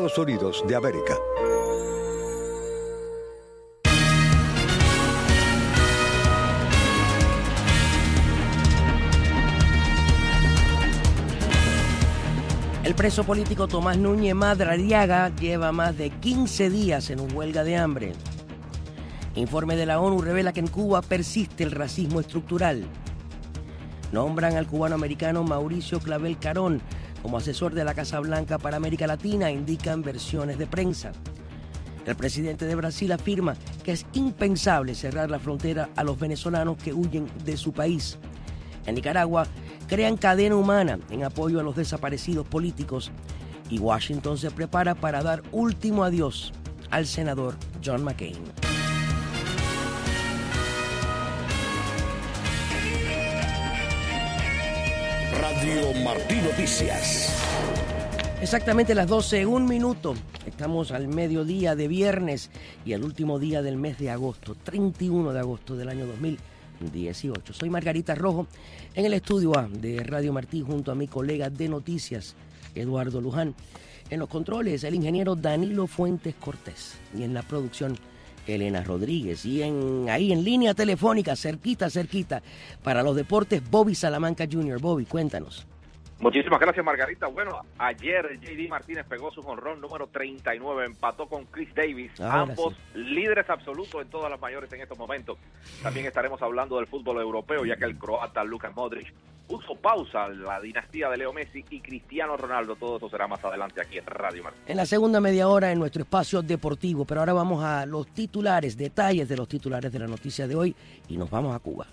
Estados Unidos de América. El preso político Tomás Núñez Madariaga lleva más de 15 días en huelga de hambre. Informe de la ONU revela que en Cuba persiste el racismo estructural. Nombran al cubano-americano Mauricio Clavel Carón como asesor de la Casa Blanca para América Latina, indican versiones de prensa. El presidente de Brasil afirma que es impensable cerrar la frontera a los venezolanos que huyen de su país. En Nicaragua crean cadena humana en apoyo a los desaparecidos políticos y Washington se prepara para dar último adiós al senador John McCain. Radio Martí Noticias. Exactamente las 12:01. Estamos al mediodía de viernes y el último día del mes de agosto, 31 de agosto del año 2018. Soy Margarita Rojo en el estudio A de Radio Martí junto a mi colega de noticias, Eduardo Luján. En los controles, el ingeniero Danilo Fuentes Cortés. Y en la producción, Elena Rodríguez. Y ahí en línea telefónica, cerquita, para los deportes, Bobby Salamanca Jr. Bobby, cuéntanos. Muchísimas gracias, Margarita. Bueno, ayer J.D. Martínez pegó su jonrón número 39, empató con Chris Davis, ambos líderes absolutos en todas las mayores en estos momentos. También estaremos hablando del fútbol europeo, ya que el croata Luka Modric puso pausa a la dinastía de Leo Messi y Cristiano Ronaldo. Todo eso será más adelante aquí en Radio Martí. En la segunda media hora en nuestro espacio deportivo, pero ahora vamos a los titulares, detalles de los titulares de la noticia de hoy y nos vamos a Cuba.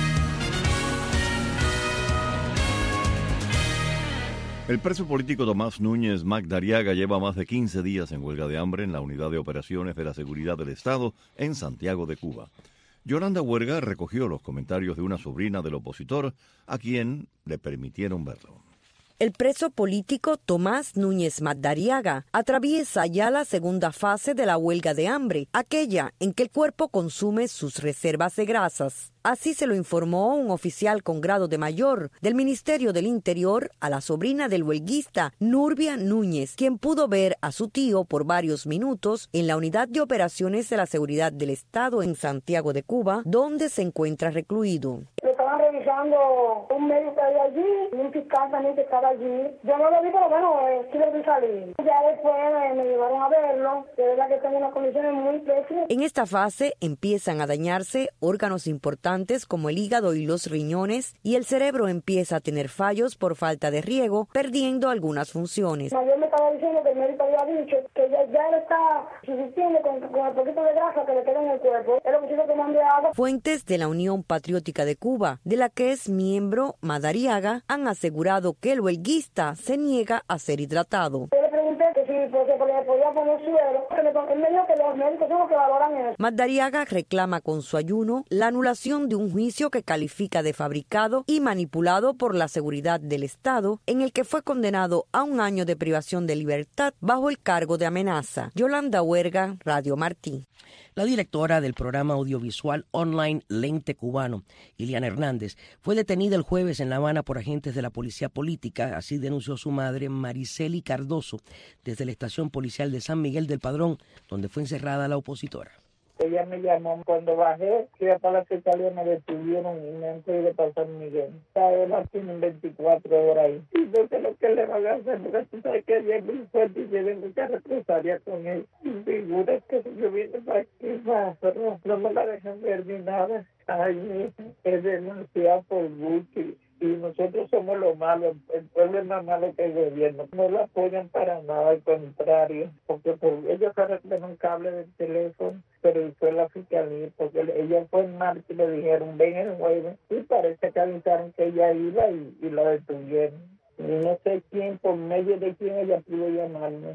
El preso político Tomás Núñez Madariaga lleva más de 15 días en huelga de hambre en la Unidad de Operaciones de la Seguridad del Estado en Santiago de Cuba. Yolanda Huerga recogió los comentarios de una sobrina del opositor a quien le permitieron verlo. El preso político Tomás Núñez Madariaga atraviesa ya la segunda fase de la huelga de hambre, aquella en que el cuerpo consume sus reservas de grasas. Así se lo informó un oficial con grado de mayor del Ministerio del Interior a la sobrina del huelguista Nurbia Núñez, quien pudo ver a su tío por varios minutos en la Unidad de Operaciones de la Seguridad del Estado en Santiago de Cuba, donde se encuentra recluido. Lo estaban revisando un médico que había allí y un fiscal también que estaba allí. Yo no lo vi, pero bueno, sí lo vi salir. Ya después me llevaron a verlo, de verdad que está en unas condiciones muy pésimas. En esta fase empiezan a dañarse órganos importantes como el hígado y los riñones, y el cerebro empieza a tener fallos por falta de riego, perdiendo algunas funciones. Yo me estaba diciendo que el médico había dicho que ya él está subsistiendo con el poquito de grasa que le queda en el cuerpo. Es lo que sigo tomando agua. Fuentes de la Unión Patriótica de Cuba, de la que es miembro Madariaga, han asegurado que el huelguista se niega a ser hidratado. Yo le pregunté que si porque podía poner suero, él me dijo que los médicos son los que valoran eso. Madariaga reclama con su ayuno la anulación de un juicio que califica de fabricado y manipulado por la seguridad del Estado, en el que fue condenado a 1 año de privación de libertad bajo el cargo de amenaza. Yolanda Huerga, Radio Martí. La directora del programa audiovisual online Lente Cubano, Iliana Hernández, fue detenida el jueves en La Habana por agentes de la policía política, así denunció su madre Mariceli Cardoso, desde la estación policial de San Miguel del Padrón, donde fue encerrada la opositora. Ella me llamó cuando bajé, fui a la fiscalía, me detuvieron y me han traído para San Miguel. Además tienen 24 horas ahí. Y no sé lo que le van a hacer, porque tú sabes que ella es muy fuerte y tiene mucha represalia con él. Y figuras que yo vine para aquí, pero no me la dejan ver ni nada. Ay, mi hija, es denunciada por Gucci. Y nosotros somos los malos, el pueblo es más malo que el gobierno. No lo apoyan para nada, al contrario, porque ellos arreglan un cable del teléfono, pero fue la fiscalía, porque ella fue en marcha y le dijeron, ven el jueves, y parece que avisaron que ella iba y la detuvieron. Y no sé quién, por medio de quién ella pudo llamarme.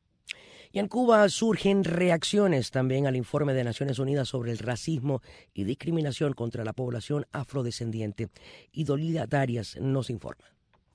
Y en Cuba surgen reacciones también al informe de Naciones Unidas sobre el racismo y discriminación contra la población afrodescendiente. Y Dolida Darias nos informa.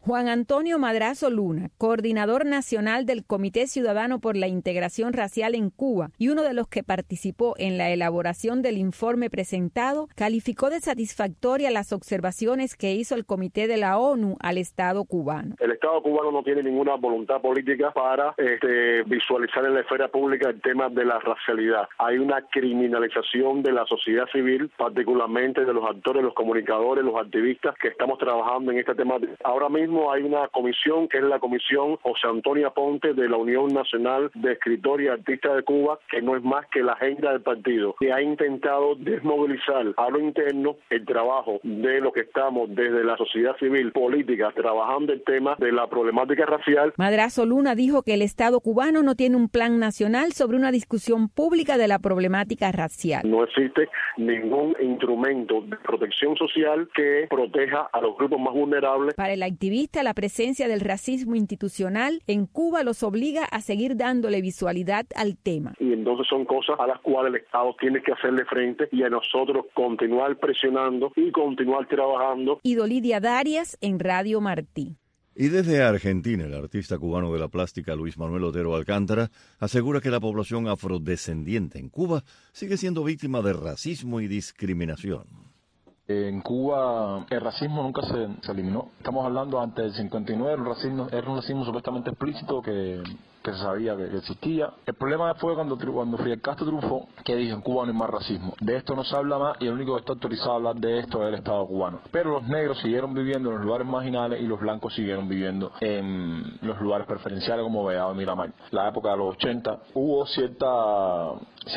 Juan Antonio Madrazo Luna, coordinador nacional del Comité Ciudadano por la Integración Racial en Cuba y uno de los que participó en la elaboración del informe presentado, calificó de satisfactoria las observaciones que hizo el Comité de la ONU al Estado cubano. El Estado cubano no tiene ninguna voluntad política para visualizar en la esfera pública el tema de la racialidad. Hay una criminalización de la sociedad civil, particularmente de los actores, los comunicadores, los activistas que estamos trabajando en este tema. Ahora mismo hay una comisión que es la comisión José Antonio Aponte de la Unión Nacional de Escritores y Artistas de Cuba, que no es más que la agenda del partido, que ha intentado desmovilizar a lo interno el trabajo de lo que estamos desde la sociedad civil política trabajando el tema de la problemática racial. Madrazo Luna dijo que el Estado cubano no tiene un plan nacional sobre una discusión pública de la problemática racial. No existe ningún instrumento de protección social que proteja a los grupos más vulnerables. Para el activista, la presencia del racismo institucional en Cuba los obliga a seguir dándole visualidad al tema. Y entonces son cosas a las cuales el Estado tiene que hacerle frente y a nosotros continuar presionando y continuar trabajando. Idolidia Darias en Radio Martí. Y desde Argentina, el artista cubano de la plástica Luis Manuel Otero Alcántara asegura que la población afrodescendiente en Cuba sigue siendo víctima de racismo y discriminación. En Cuba el racismo nunca se eliminó. Estamos hablando antes del 59, era un racismo supuestamente explícito que se sabía que existía. El problema fue cuando Fidel Castro triunfó, que dijo: en Cuba no hay más racismo. De esto no se habla más y el único que está autorizado a hablar de esto es el Estado cubano. Pero los negros siguieron viviendo en los lugares marginales y los blancos siguieron viviendo en los lugares preferenciales como Vedado y Miramar. La época de los 80 hubo cierta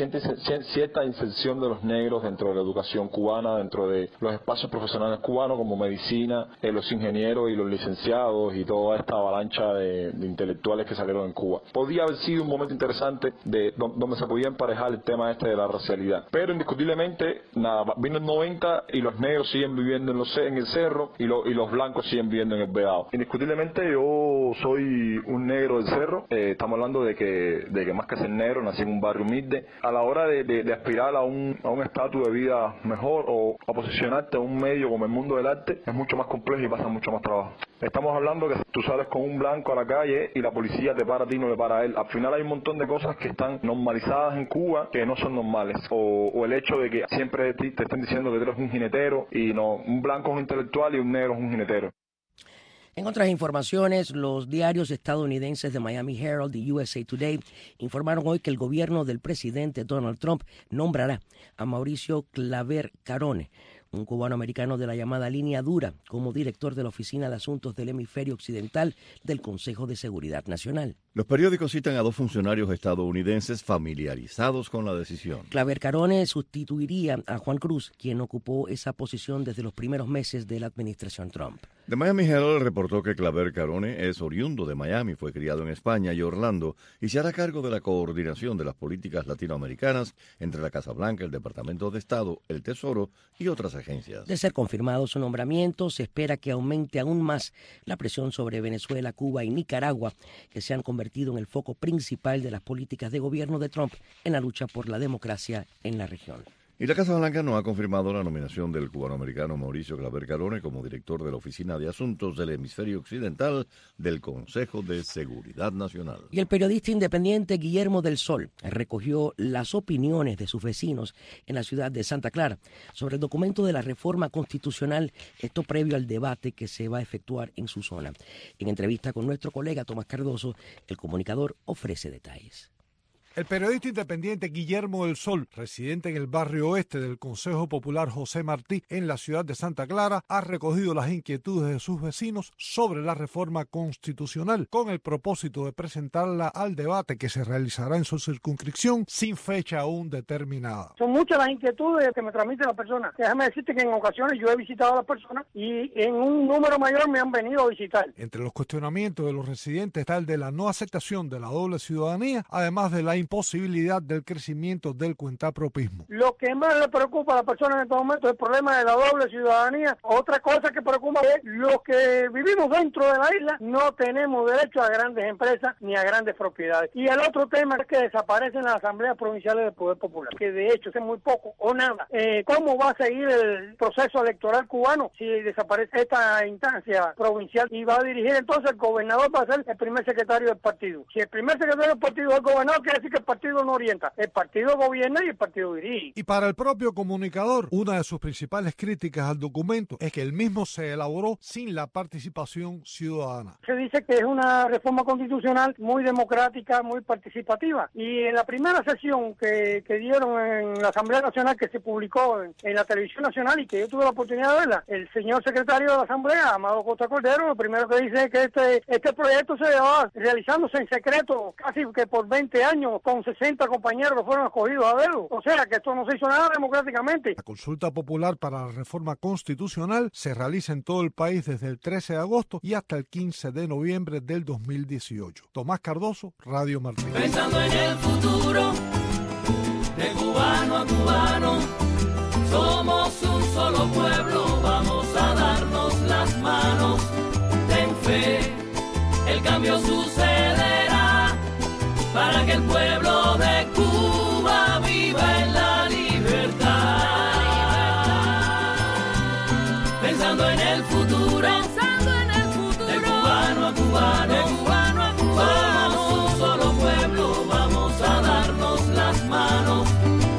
inserción de los negros dentro de la educación cubana, dentro de los espacios profesionales cubanos como medicina, los ingenieros y los licenciados y toda esta avalancha de intelectuales que salieron en Cuba. Podía haber sido un momento interesante donde se podía emparejar el tema de la racialidad, pero indiscutiblemente vino el 90 y los negros siguen viviendo en el cerro y los blancos siguen viviendo en el Vedado. Indiscutiblemente yo soy un negro del cerro. Estamos hablando de que más que ser negro nací en un barrio humilde. A la hora de aspirar a un estatus de vida mejor o a posicionarte en un medio como el mundo del arte es mucho más complejo y pasa mucho más trabajo. Estamos hablando que tú sales con un blanco a la calle y la policía te para a ti, no le para a él. Al final hay un montón de cosas que están normalizadas en Cuba que no son normales. O el hecho de que siempre te estén diciendo que tú eres un jinetero y no, un blanco es un intelectual y un negro es un jinetero. En otras informaciones, los diarios estadounidenses de Miami Herald y USA Today informaron hoy que el gobierno del presidente Donald Trump nombrará a Mauricio Claver Carone, un cubano-americano de la llamada Línea Dura, como director de la Oficina de Asuntos del Hemisferio Occidental del Consejo de Seguridad Nacional. Los periódicos citan a dos funcionarios estadounidenses familiarizados con la decisión. Claver Carone sustituiría a Juan Cruz, quien ocupó esa posición desde los primeros meses de la administración Trump. The Miami Herald reportó que Claver Carone es oriundo de Miami, fue criado en España y Orlando y se hará cargo de la coordinación de las políticas latinoamericanas entre la Casa Blanca, el Departamento de Estado, el Tesoro y otras agencias. De ser confirmado su nombramiento, se espera que aumente aún más la presión sobre Venezuela, Cuba y Nicaragua, que se han convertido en el foco principal de las políticas de gobierno de Trump en la lucha por la democracia en la región. Y la Casa Blanca no ha confirmado la nominación del cubanoamericano Mauricio Claver Carone como director de la Oficina de Asuntos del Hemisferio Occidental del Consejo de Seguridad Nacional. Y el periodista independiente Guillermo del Sol recogió las opiniones de sus vecinos en la ciudad de Santa Clara sobre el documento de la reforma constitucional, esto previo al debate que se va a efectuar en su zona. En entrevista con nuestro colega Tomás Cardoso, el comunicador ofrece detalles. El periodista independiente Guillermo del Sol, residente en el barrio oeste del Consejo Popular José Martí, en la ciudad de Santa Clara, ha recogido las inquietudes de sus vecinos sobre la reforma constitucional, con el propósito de presentarla al debate que se realizará en su circunscripción sin fecha aún determinada. Son muchas las inquietudes que me transmiten las personas. Déjame decirte que en ocasiones yo he visitado a las personas y en un número mayor me han venido a visitar. Entre los cuestionamientos de los residentes está el de la no aceptación de la doble ciudadanía, además de la imposibilidad del crecimiento del cuentapropismo. Lo que más le preocupa a la persona en estos momentos es el problema de la doble ciudadanía. Otra cosa que preocupa es los que vivimos dentro de la isla no tenemos derecho a grandes empresas ni a grandes propiedades. Y el otro tema es que desaparecen las asambleas provinciales del Poder Popular, que de hecho es muy poco o nada. ¿Cómo va a seguir el proceso electoral cubano si desaparece esta instancia provincial? Y va a dirigir entonces el gobernador, va a ser el primer secretario del partido. Si el primer secretario del partido es el gobernador, quiere decir que el partido no orienta. El partido gobierna y el partido dirige. Y para el propio comunicador, una de sus principales críticas al documento es que el mismo se elaboró sin la participación ciudadana. Se dice que es una reforma constitucional muy democrática, muy participativa. Y en la primera sesión que dieron en la Asamblea Nacional, que se publicó en la televisión nacional y que yo tuve la oportunidad de verla, el señor secretario de la Asamblea, Amado Costa Cordero, lo primero que dice es que este proyecto se llevaba realizándose en secreto casi que por 20 años con 60 compañeros que fueron escogidos a verlo. O sea que esto no se hizo nada democráticamente. La consulta popular para la reforma constitucional se realiza en todo el país desde el 13 de agosto y hasta el 15 de noviembre del 2018. Tomás Cardoso, Radio Martín. Pensando en el futuro, de cubano a cubano, somos un solo pueblo, vamos a darnos las manos. Ten fe, el cambio sucederá para que el pueblo de Cuba viva en la libertad. Pensando en el futuro, de cubano a cubano, somos un solo pueblo, vamos a darnos las manos.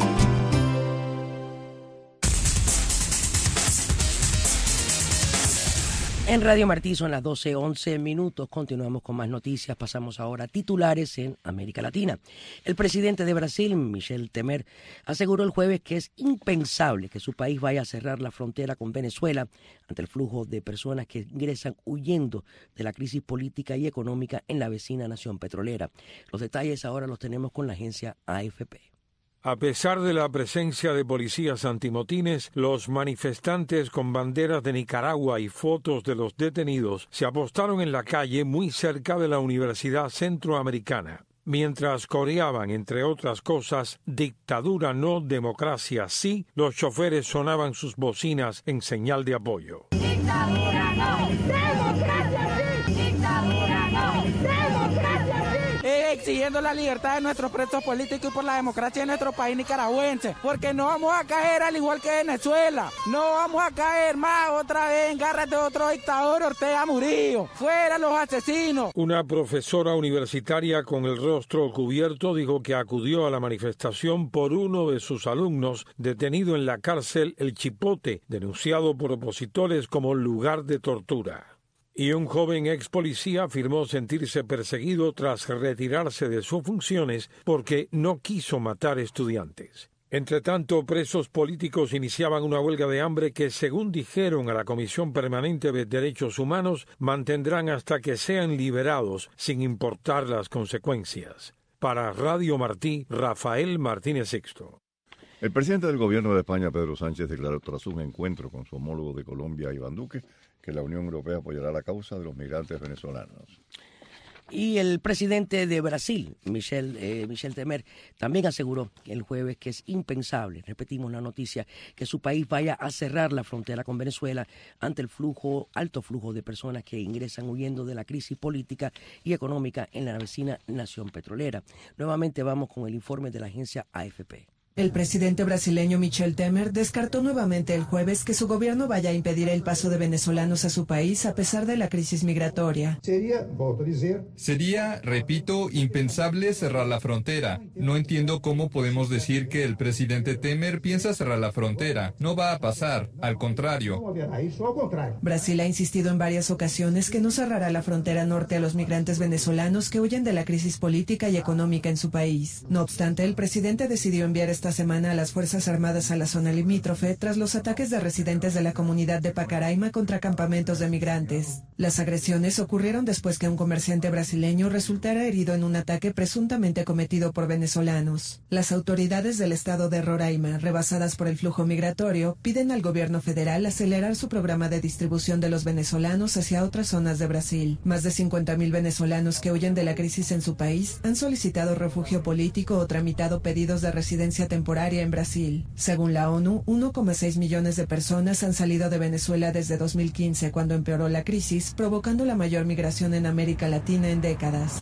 En Radio Martí son las 12:11. Continuamos con más noticias. Pasamos ahora a titulares en América Latina. El presidente de Brasil, Michel Temer, aseguró el jueves que es impensable que su país vaya a cerrar la frontera con Venezuela ante el flujo de personas que ingresan huyendo de la crisis política y económica en la vecina nación petrolera. Los detalles ahora los tenemos con la agencia AFP. A pesar de la presencia de policías antimotines, los manifestantes con banderas de Nicaragua y fotos de los detenidos se apostaron en la calle muy cerca de la Universidad Centroamericana. Mientras coreaban, entre otras cosas, dictadura no, democracia sí, los choferes sonaban sus bocinas en señal de apoyo. Dictadura no, democracia sí, dictadura no, democracia sí. Exigiendo la libertad de nuestros presos políticos y por la democracia de nuestro país nicaragüense, porque no vamos a caer al igual que Venezuela, no vamos a caer más otra vez en garras de otro dictador, Ortega Murillo, fuera los asesinos. Una profesora universitaria con el rostro cubierto dijo que acudió a la manifestación por uno de sus alumnos detenido en la cárcel El Chipote, denunciado por opositores como lugar de tortura. Y un joven ex policía afirmó sentirse perseguido tras retirarse de sus funciones porque no quiso matar estudiantes. Entre tanto, presos políticos iniciaban una huelga de hambre que, según dijeron a la Comisión Permanente de Derechos Humanos, mantendrán hasta que sean liberados, sin importar las consecuencias. Para Radio Martí, Rafael Martínez Sixto. El presidente del gobierno de España, Pedro Sánchez, declaró tras un encuentro con su homólogo de Colombia, Iván Duque, que la Unión Europea apoyará la causa de los migrantes venezolanos. Y el presidente de Brasil, Michel Temer, también aseguró el jueves que es impensable, repetimos la noticia, que su país vaya a cerrar la frontera con Venezuela ante el alto flujo de personas que ingresan huyendo de la crisis política y económica en la vecina nación petrolera. Nuevamente vamos con el informe de la agencia AFP. El presidente brasileño Michel Temer descartó nuevamente el jueves que su gobierno vaya a impedir el paso de venezolanos a su país a pesar de la crisis migratoria. Sería, repito, impensable cerrar la frontera. No entiendo cómo podemos decir que el presidente Temer piensa cerrar la frontera. No va a pasar, al contrario. Brasil ha insistido en varias ocasiones que no cerrará la frontera norte a los migrantes venezolanos que huyen de la crisis política y económica en su país. No obstante, el presidente decidió enviar esta esta semana a las Fuerzas Armadas a la zona limítrofe tras los ataques de residentes de la comunidad de Pacaraima contra campamentos de migrantes. Las agresiones ocurrieron después que un comerciante brasileño resultara herido en un ataque presuntamente cometido por venezolanos. Las autoridades del estado de Roraima, rebasadas por el flujo migratorio, piden al gobierno federal acelerar su programa de distribución de los venezolanos hacia otras zonas de Brasil. Más de 50,000 venezolanos que huyen de la crisis en su país han solicitado refugio político o tramitado pedidos de residencia temporaria en Brasil. Según la ONU, 1,6 millones de personas han salido de Venezuela desde 2015, cuando empeoró la crisis, provocando la mayor migración en América Latina en décadas.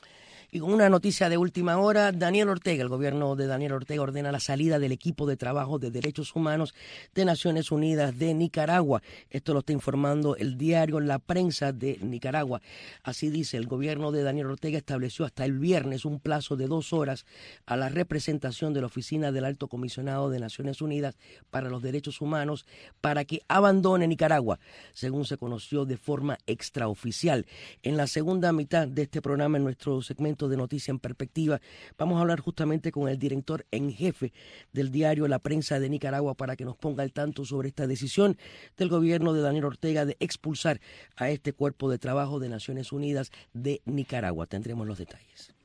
Y con una noticia de última hora, el gobierno de Daniel Ortega ordena la salida del equipo de trabajo de derechos humanos de Naciones Unidas de Nicaragua. Esto lo está informando el diario La Prensa de Nicaragua. Así dice, el gobierno de Daniel Ortega estableció hasta el viernes un plazo de 2 horas a la representación de la Oficina del Alto Comisionado de Naciones Unidas para los Derechos Humanos para que abandone Nicaragua, según se conoció de forma extraoficial. En la segunda mitad de este programa, en nuestro segmento de Noticia en Perspectiva, vamos a hablar justamente con el director en jefe del diario La Prensa de Nicaragua para que nos ponga al tanto sobre esta decisión del gobierno de Daniel Ortega de expulsar a este cuerpo de trabajo de Naciones Unidas de Nicaragua. Tendremos los detalles.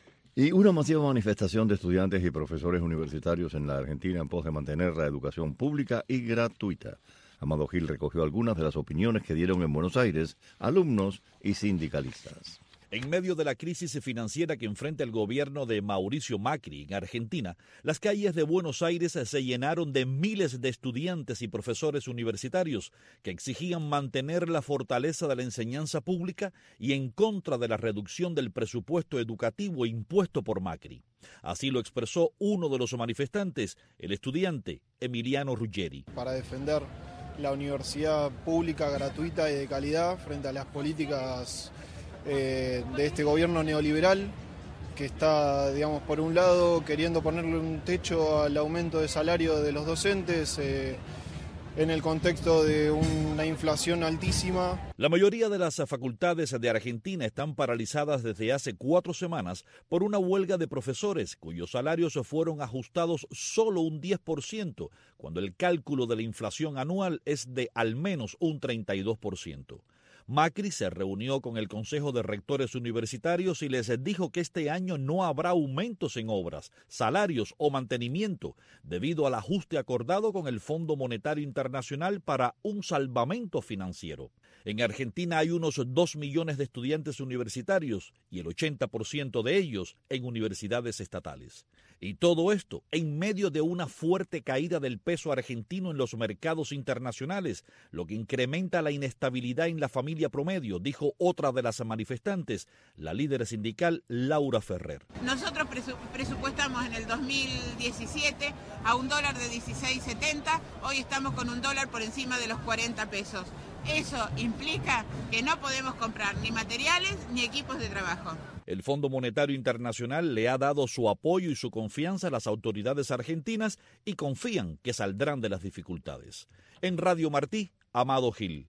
Y una masiva manifestación de estudiantes y profesores universitarios en la Argentina en pos de mantener la educación pública y gratuita. Amado Gil recogió algunas de las opiniones que dieron en Buenos Aires alumnos y sindicalistas. En medio de la crisis financiera que enfrenta el gobierno de Mauricio Macri en Argentina, las calles de Buenos Aires se llenaron de miles de estudiantes y profesores universitarios que exigían mantener la fortaleza de la enseñanza pública y en contra de la reducción del presupuesto educativo impuesto por Macri. Así lo expresó uno de los manifestantes, el estudiante Emiliano Ruggeri. Para defender la universidad pública, gratuita y de calidad frente a las políticas de este gobierno neoliberal que está, digamos, por un lado queriendo ponerle un techo al aumento de salario de los docentes en el contexto de una inflación altísima. La mayoría de las facultades de Argentina están paralizadas desde hace 4 semanas por una huelga de profesores cuyos salarios fueron ajustados solo un 10%, cuando el cálculo de la inflación anual es de al menos un 32%. Macri se reunió con el Consejo de Rectores Universitarios y les dijo que este año no habrá aumentos en obras, salarios o mantenimiento, debido al ajuste acordado con el Fondo Monetario Internacional para un salvamento financiero. En Argentina hay unos 2 millones de estudiantes universitarios y el 80% de ellos en universidades estatales. Y todo esto en medio de una fuerte caída del peso argentino en los mercados internacionales, lo que incrementa la inestabilidad en la familia promedio, dijo otra de las manifestantes, la líder sindical Laura Ferrer. Nosotros presupuestamos en el 2017 a $1 de 16.70, hoy estamos con $1 por encima de los 40 pesos. Eso implica que no podemos comprar ni materiales ni equipos de trabajo. El Fondo Monetario Internacional le ha dado su apoyo y su confianza a las autoridades argentinas y confían que saldrán de las dificultades. En Radio Martí, Amado Gil.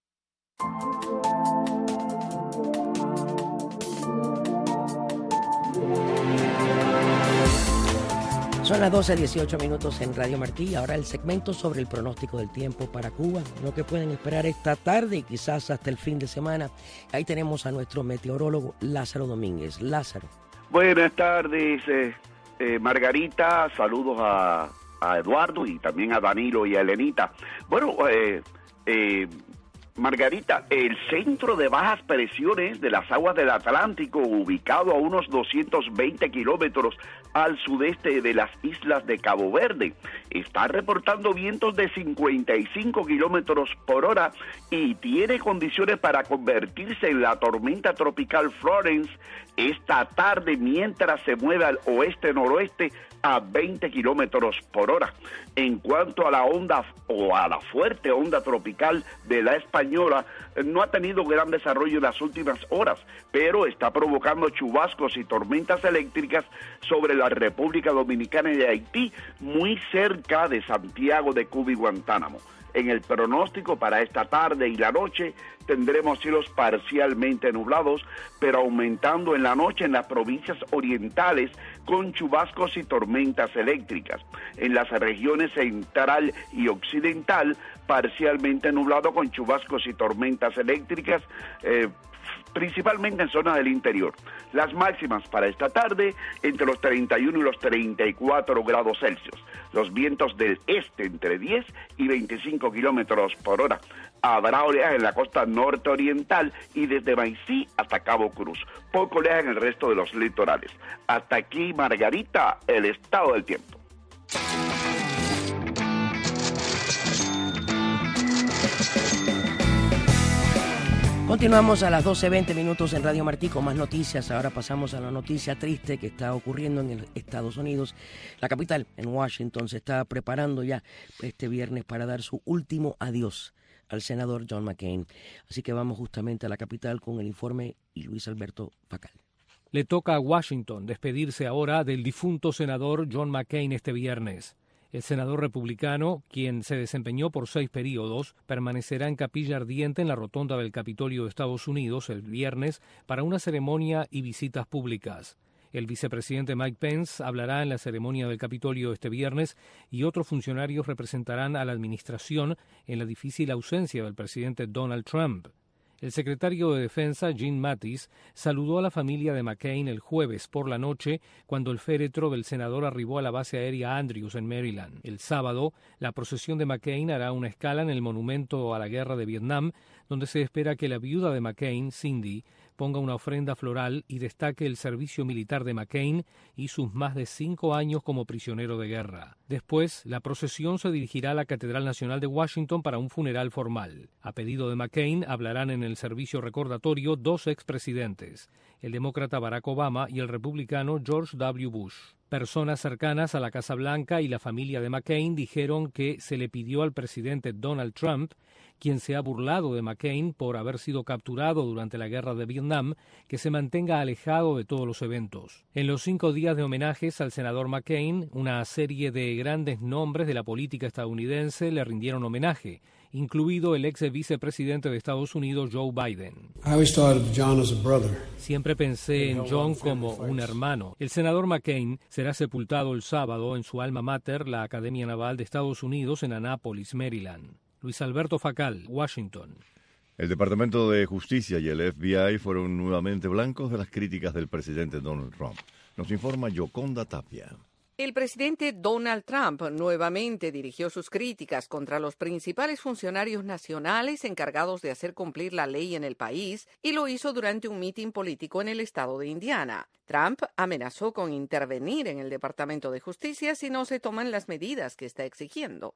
Son las 12:18 en Radio Martí. Ahora el segmento sobre el pronóstico del tiempo para Cuba, lo que pueden esperar esta tarde y quizás hasta el fin de semana. Ahí tenemos a nuestro meteorólogo Lázaro Domínguez. Lázaro. Buenas tardes, Margarita. Saludos a Eduardo y también a Danilo y a Elenita. Bueno, Margarita, el centro de bajas presiones de las aguas del Atlántico, ubicado a unos 220 kilómetros al sudeste de las islas de Cabo Verde, está reportando vientos de 55 kilómetros por hora y tiene condiciones para convertirse en la tormenta tropical Florence esta tarde mientras se mueve al oeste-noroeste a 20 kilómetros por hora. En cuanto a la onda o a la fuerte onda tropical de la Española, no ha tenido gran desarrollo en las últimas horas, pero está provocando chubascos y tormentas eléctricas sobre la República Dominicana y de Haití, muy cerca de Santiago de Cuba y Guantánamo. En el pronóstico para esta tarde y la noche tendremos cielos parcialmente nublados, pero aumentando en la noche en las provincias orientales con chubascos y tormentas eléctricas. En las regiones central y occidental, parcialmente nublado con chubascos y tormentas eléctricas, principalmente en zonas del interior. Las máximas para esta tarde entre los 31 y los 34 grados Celsius. Los vientos del este entre 10 y 25 kilómetros por hora. Habrá oleaje en la costa norte-oriental y desde Maicí hasta Cabo Cruz. Poco oleaje en el resto de los litorales. Hasta aquí, Margarita, el estado del tiempo. Continuamos a las 12:20 minutos en Radio Martí con más noticias. Ahora pasamos a la noticia triste que está ocurriendo en Estados Unidos. La capital, en Washington, se está preparando ya este viernes para dar su último adiós al senador John McCain. Así que vamos justamente a la capital con el informe y Luis Alberto Facal. Le toca a Washington despedirse ahora del difunto senador John McCain este viernes. El senador republicano, quien se desempeñó por 6 períodos, permanecerá en capilla ardiente en la rotonda del Capitolio de Estados Unidos el viernes para una ceremonia y visitas públicas. El vicepresidente Mike Pence hablará en la ceremonia del Capitolio este viernes y otros funcionarios representarán a la administración en la difícil ausencia del presidente Donald Trump. El secretario de Defensa, Jim Mattis, saludó a la familia de McCain el jueves por la noche cuando el féretro del senador arribó a la base aérea Andrews en Maryland. El sábado, la procesión de McCain hará una escala en el monumento a la guerra de Vietnam, donde se espera que la viuda de McCain, Cindy, ponga una ofrenda floral y destaque el servicio militar de McCain y sus más de 5 años como prisionero de guerra. Después, la procesión se dirigirá a la Catedral Nacional de Washington para un funeral formal. A pedido de McCain, hablarán en el servicio recordatorio 2 expresidentes, el demócrata Barack Obama y el republicano George W. Bush. Personas cercanas a la Casa Blanca y la familia de McCain dijeron que se le pidió al presidente Donald Trump, quien se ha burlado de McCain por haber sido capturado durante la guerra de Vietnam, que se mantenga alejado de todos los eventos. En los 5 días de homenajes al senador McCain, una serie de grandes nombres de la política estadounidense le rindieron homenaje, incluido el ex vicepresidente de Estados Unidos, Joe Biden. Siempre pensé en John como un hermano. El senador McCain será sepultado el sábado en su alma mater, la Academia Naval de Estados Unidos, en Annapolis, Maryland. Luis Alberto Facal, Washington. El Departamento de Justicia y el FBI fueron nuevamente blancos de las críticas del presidente Donald Trump. Nos informa Yoconda Tapia. El presidente Donald Trump nuevamente dirigió sus críticas contra los principales funcionarios nacionales encargados de hacer cumplir la ley en el país y lo hizo durante un mitin político en el estado de Indiana. Trump amenazó con intervenir en el Departamento de Justicia si no se toman las medidas que está exigiendo.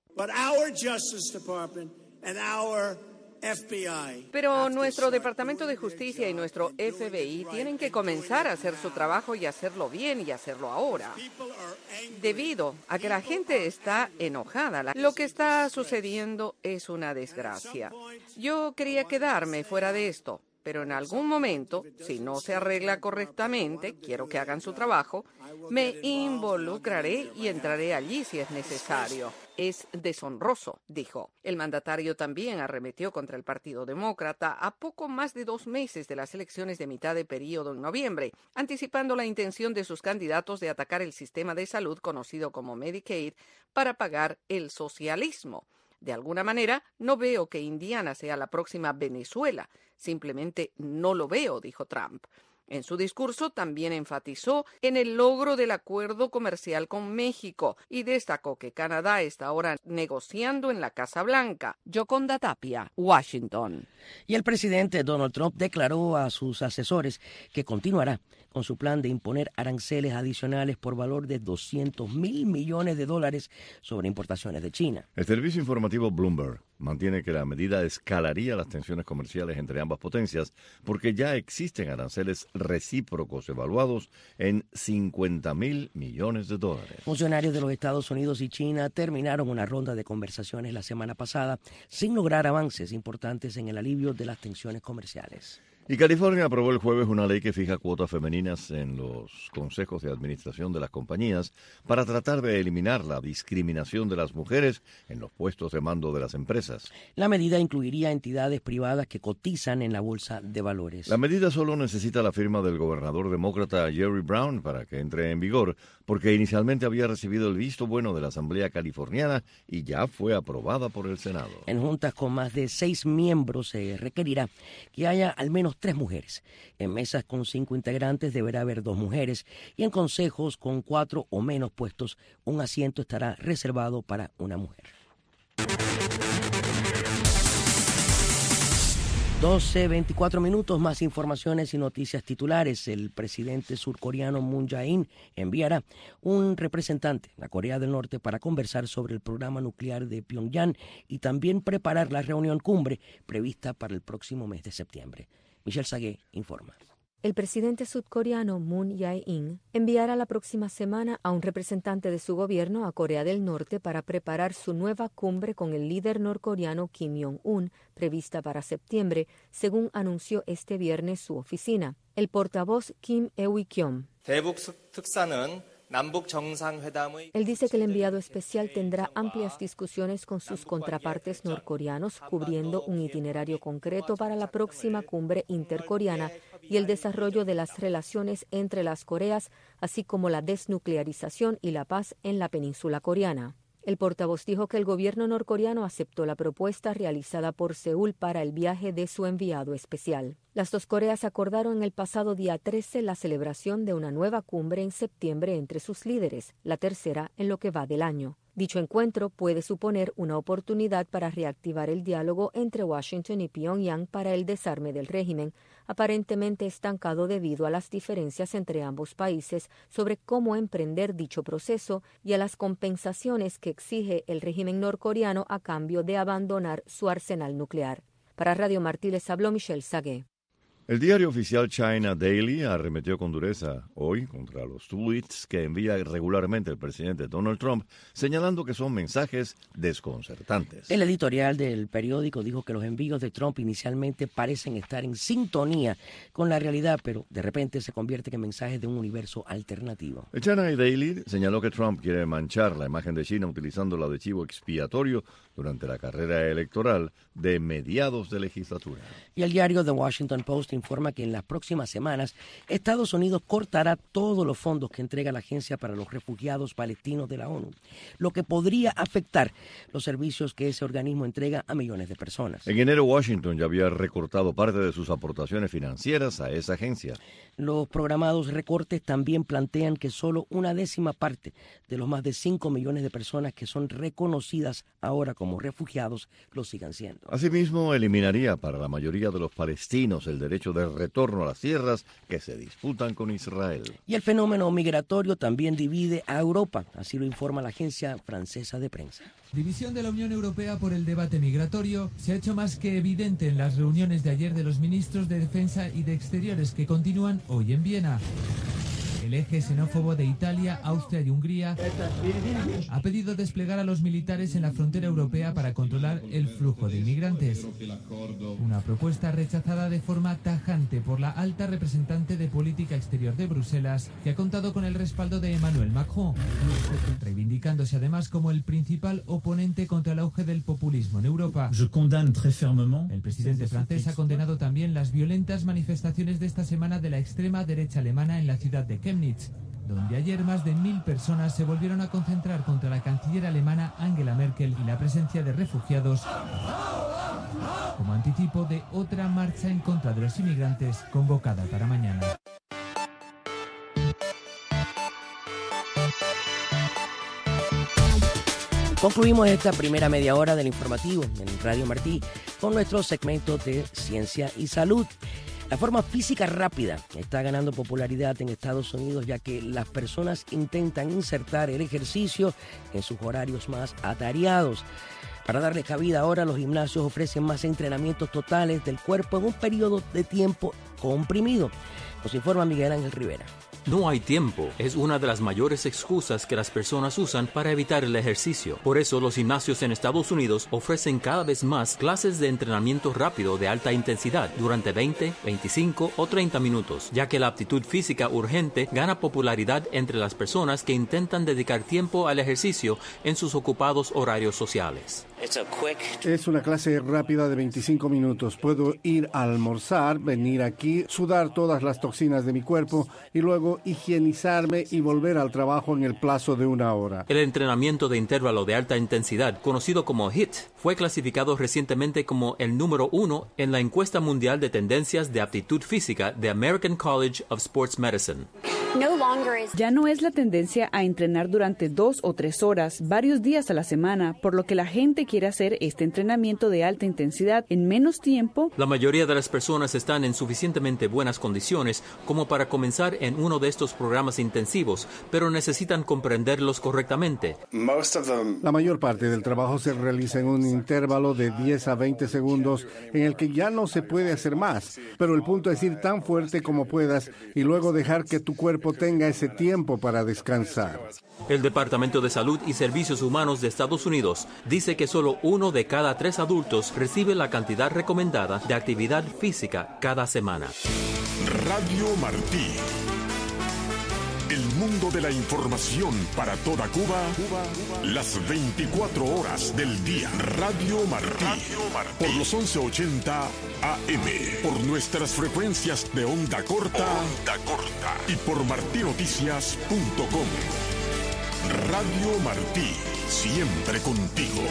Pero nuestro Departamento de Justicia y nuestro FBI tienen que comenzar a hacer su trabajo y hacerlo bien y hacerlo ahora. Debido a que la gente está enojada, lo que está sucediendo es una desgracia. Yo quería quedarme fuera de esto, pero en algún momento, si no se arregla correctamente, quiero que hagan su trabajo, me involucraré y entraré allí si es necesario. Es deshonroso, dijo. El mandatario también arremetió contra el Partido Demócrata a poco más de 2 meses de las elecciones de mitad de periodo en noviembre, anticipando la intención de sus candidatos de atacar el sistema de salud conocido como Medicaid para pagar el socialismo. De alguna manera, no veo que Indiana sea la próxima Venezuela. Simplemente no lo veo, dijo Trump. En su discurso también enfatizó en el logro del acuerdo comercial con México y destacó que Canadá está ahora negociando en la Casa Blanca. Yoconda Tapia, Washington. Y el presidente Donald Trump declaró a sus asesores que continuará con su plan de imponer aranceles adicionales por valor de $200,000 millones sobre importaciones de China. El servicio informativo Bloomberg mantiene que la medida escalaría las tensiones comerciales entre ambas potencias porque ya existen aranceles recíprocos evaluados en $50,000 millones. Funcionarios de los Estados Unidos y China terminaron una ronda de conversaciones la semana pasada sin lograr avances importantes en el alivio de las tensiones comerciales. Y California aprobó el jueves una ley que fija cuotas femeninas en los consejos de administración de las compañías para tratar de eliminar la discriminación de las mujeres en los puestos de mando de las empresas. La medida incluiría entidades privadas que cotizan en la bolsa de valores. La medida solo necesita la firma del gobernador demócrata Jerry Brown para que entre en vigor, porque inicialmente había recibido el visto bueno de la Asamblea Californiana y ya fue aprobada por el Senado. En juntas con más de 6 miembros se requerirá que haya al menos 3 mujeres. En mesas con 5 integrantes deberá haber 2 mujeres y en consejos con 4 o menos puestos un asiento estará reservado para una mujer. 12:24 minutos, más informaciones y noticias titulares. El presidente surcoreano Moon Jae-in enviará un representante a Corea del Norte para conversar sobre el programa nuclear de Pyongyang y también preparar la reunión cumbre prevista para el próximo mes de septiembre. Michelle Sagué informa. El presidente sudcoreano Moon Jae-in enviará la próxima semana a un representante de su gobierno a Corea del Norte para preparar su nueva cumbre con el líder norcoreano Kim Jong-un, prevista para septiembre, según anunció este viernes su oficina. El portavoz Kim Eui-kyom. Él dice que el enviado especial tendrá amplias discusiones con sus contrapartes norcoreanos, cubriendo un itinerario concreto para la próxima cumbre intercoreana y el desarrollo de las relaciones entre las Coreas, así como la desnuclearización y la paz en la península coreana. El portavoz dijo que el gobierno norcoreano aceptó la propuesta realizada por Seúl para el viaje de su enviado especial. Las dos Coreas acordaron en el pasado día 13 la celebración de una nueva cumbre en septiembre entre sus líderes, la tercera en lo que va del año. Dicho encuentro puede suponer una oportunidad para reactivar el diálogo entre Washington y Pyongyang para el desarme del régimen, aparentemente estancado debido a las diferencias entre ambos países sobre cómo emprender dicho proceso y a las compensaciones que exige el régimen norcoreano a cambio de abandonar su arsenal nuclear. Para Radio Martí les habló Michelle Sagué. El diario oficial China Daily arremetió con dureza hoy contra los tweets que envía regularmente el presidente Donald Trump, señalando que son mensajes desconcertantes. El editorial del periódico dijo que los envíos de Trump inicialmente parecen estar en sintonía con la realidad, pero de repente se convierten en mensajes de un universo alternativo. El China Daily señaló que Trump quiere manchar la imagen de China utilizándola de chivo expiatorio durante la carrera electoral de mediados de legislatura. Y el diario The Washington Post informa que en las próximas semanas Estados Unidos cortará todos los fondos que entrega la Agencia para los Refugiados Palestinos de la ONU, lo que podría afectar los servicios que ese organismo entrega a millones de personas. En enero, Washington ya había recortado parte de sus aportaciones financieras a esa agencia. Los programados recortes también plantean que solo 1/10 parte de los más de 5 millones de personas que son reconocidas ahora como refugiados lo sigan siendo. Asimismo, eliminaría para la mayoría de los palestinos el derecho de retorno a las tierras que se disputan con Israel. Y el fenómeno migratorio también divide a Europa, así lo informa la agencia francesa de prensa. División de la Unión Europea por el debate migratorio se ha hecho más que evidente en las reuniones de ayer de los ministros de Defensa y de Exteriores que continúan hoy en Viena. El eje xenófobo de Italia, Austria y Hungría ha pedido desplegar a los militares en la frontera europea para controlar el flujo de inmigrantes. Una propuesta rechazada de forma tajante por la alta representante de política exterior de Bruselas, que ha contado con el respaldo de Emmanuel Macron, reivindicándose además como el principal oponente contra el auge del populismo en Europa. El presidente francés ha condenado también las violentas manifestaciones de esta semana de la extrema derecha alemana en la ciudad de Chemnitz, donde ayer más de 1.000 personas se volvieron a concentrar contra la canciller alemana Angela Merkel y la presencia de refugiados como anticipo de otra marcha en contra de los inmigrantes convocada para mañana. Concluimos esta primera media hora del informativo en Radio Martí con nuestro segmento de Ciencia y Salud. La forma física rápida está ganando popularidad en Estados Unidos, ya que las personas intentan insertar el ejercicio en sus horarios más atareados. Para darle cabida ahora, los gimnasios ofrecen más entrenamientos totales del cuerpo en un periodo de tiempo comprimido. Nos informa Miguel Ángel Rivera. No hay tiempo es una de las mayores excusas que las personas usan para evitar el ejercicio. Por eso los gimnasios en Estados Unidos ofrecen cada vez más clases de entrenamiento rápido de alta intensidad durante 20, 25 o 30 minutos, ya que la aptitud física urgente gana popularidad entre las personas que intentan dedicar tiempo al ejercicio en sus ocupados horarios sociales. Es una clase rápida de 25 minutos. Puedo ir a almorzar, venir aquí, sudar todas las toxinas de mi cuerpo y luego higienizarme y volver al trabajo en el plazo de 1 hora. El entrenamiento de intervalo de alta intensidad, conocido como HIIT, fue clasificado recientemente como el número 1 en la encuesta mundial de tendencias de aptitud física de American College of Sports Medicine. Ya no es la tendencia a entrenar durante 2 o 3 horas, varios días a la semana, por lo que la gente quiere hacer este entrenamiento de alta intensidad en menos tiempo. La mayoría de las personas están en suficientemente buenas condiciones como para comenzar en uno de estos programas intensivos, pero necesitan comprenderlos correctamente. La mayor parte del trabajo se realiza en un intervalo de 10 a 20 segundos en el que ya no se puede hacer más, pero el punto es ir tan fuerte como puedas y luego dejar que tu cuerpo tenga ese tiempo para descansar. El Departamento de Salud y Servicios Humanos de Estados Unidos dice que solo 1 de cada 3 adultos recibe la cantidad recomendada de actividad física cada semana. Radio Martí. El mundo de la información para toda Cuba, las 24 horas del día. Radio Martí. Por los 1180 AM. Por nuestras frecuencias de onda corta. Y por martinoticias.com. Radio Martí. Siempre contigo.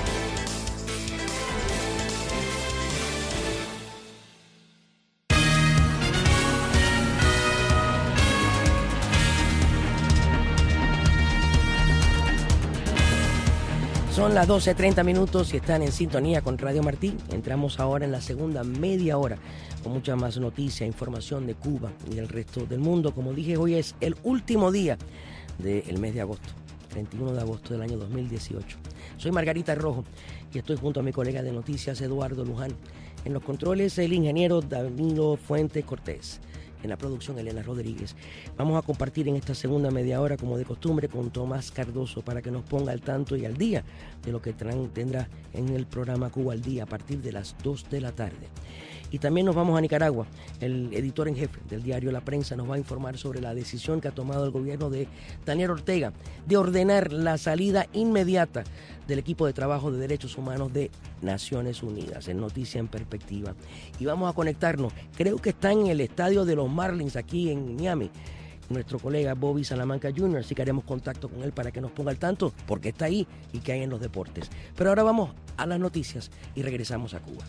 Son las 12:30 minutos y están en sintonía con Radio Martí. Entramos ahora en la segunda media hora con mucha más noticia, información de Cuba y del resto del mundo. Como dije, hoy es el último día del mes de agosto, 31 de agosto del año 2018. Soy Margarita Rojo y estoy junto a mi colega de noticias, Eduardo Luján. En los controles, el ingeniero Danilo Fuentes Cortés. En la producción, Elena Rodríguez. Vamos a compartir en esta segunda media hora, como de costumbre, con Tomás Cardoso para que nos ponga al tanto y al día de lo que tendrá en el programa Cuba al Día a partir de las 2 de la tarde. Y también nos vamos a Nicaragua. El editor en jefe del diario La Prensa nos va a informar sobre la decisión que ha tomado el gobierno de Daniel Ortega de ordenar la salida inmediata del equipo de trabajo de derechos humanos de Naciones Unidas, en Noticia en Perspectiva. Y vamos a conectarnos, creo que está en el estadio de los Marlins aquí en Miami, nuestro colega Bobby Salamanca Jr., así que haremos contacto con él para que nos ponga al tanto, porque está ahí y qué hay en los deportes. Pero ahora vamos a las noticias y regresamos a Cuba.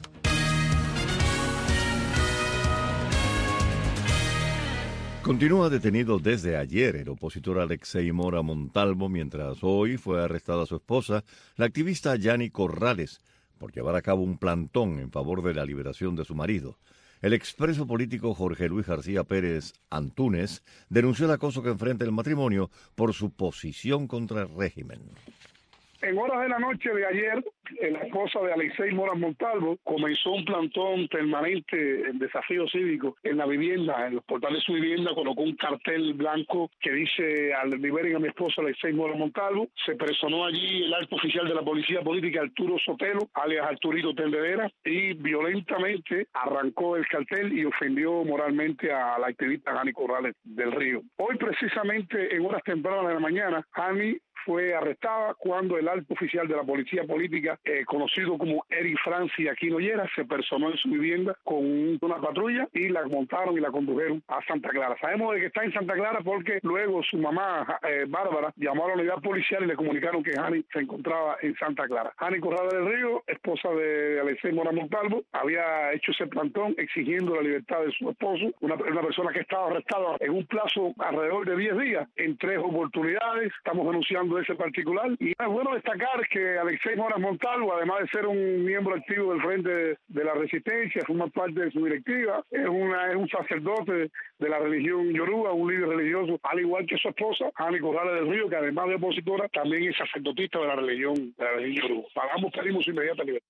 Continúa detenido desde ayer el opositor Alexei Mora Montalvo, mientras hoy fue arrestada su esposa, la activista Yani Corrales, por llevar a cabo un plantón en favor de la liberación de su marido. El expreso político Jorge Luis García Pérez Antúnez denunció el acoso que enfrenta el matrimonio por su posición contra el régimen. En horas de la noche de ayer, la esposa de Alexei Mora Montalvo comenzó un plantón permanente en desafío cívico en la vivienda, en los portales de su vivienda, colocó un cartel blanco que dice: liberen a mi esposa Alexei Mora Montalvo. Se personó allí el alto oficial de la policía política, Arturo Sotelo, alias Arturito Tendedera, y violentamente arrancó el cartel y ofendió moralmente a la activista Yani Corrales del Río. Hoy, precisamente en horas tempranas de la mañana, Yani fue arrestada cuando el alto oficial de la policía política, conocido como Eric Francis Aquino Lleras, se personó en su vivienda con una patrulla y la montaron y la condujeron a Santa Clara. Sabemos de que está en Santa Clara porque luego su mamá, Bárbara, llamó a la unidad policial y le comunicaron que Yani se encontraba en Santa Clara. Yani Corrales del Río, esposa de Alexei Mora Montalvo, había hecho ese plantón exigiendo la libertad de su esposo, una persona que estaba arrestada en un plazo alrededor de 10 días, en 3 oportunidades. Estamos denunciando ese particular. Y es bueno destacar que Alexei Mora Montalvo, además de ser un miembro activo del Frente de la Resistencia, forma parte de su directiva, es un sacerdote de la religión yoruba, un líder religioso, al igual que su esposa, Yani Corrales del Río, que además de opositora, también es sacerdotista de la religión yoruba. Pagamos, pedimos inmediata libertad.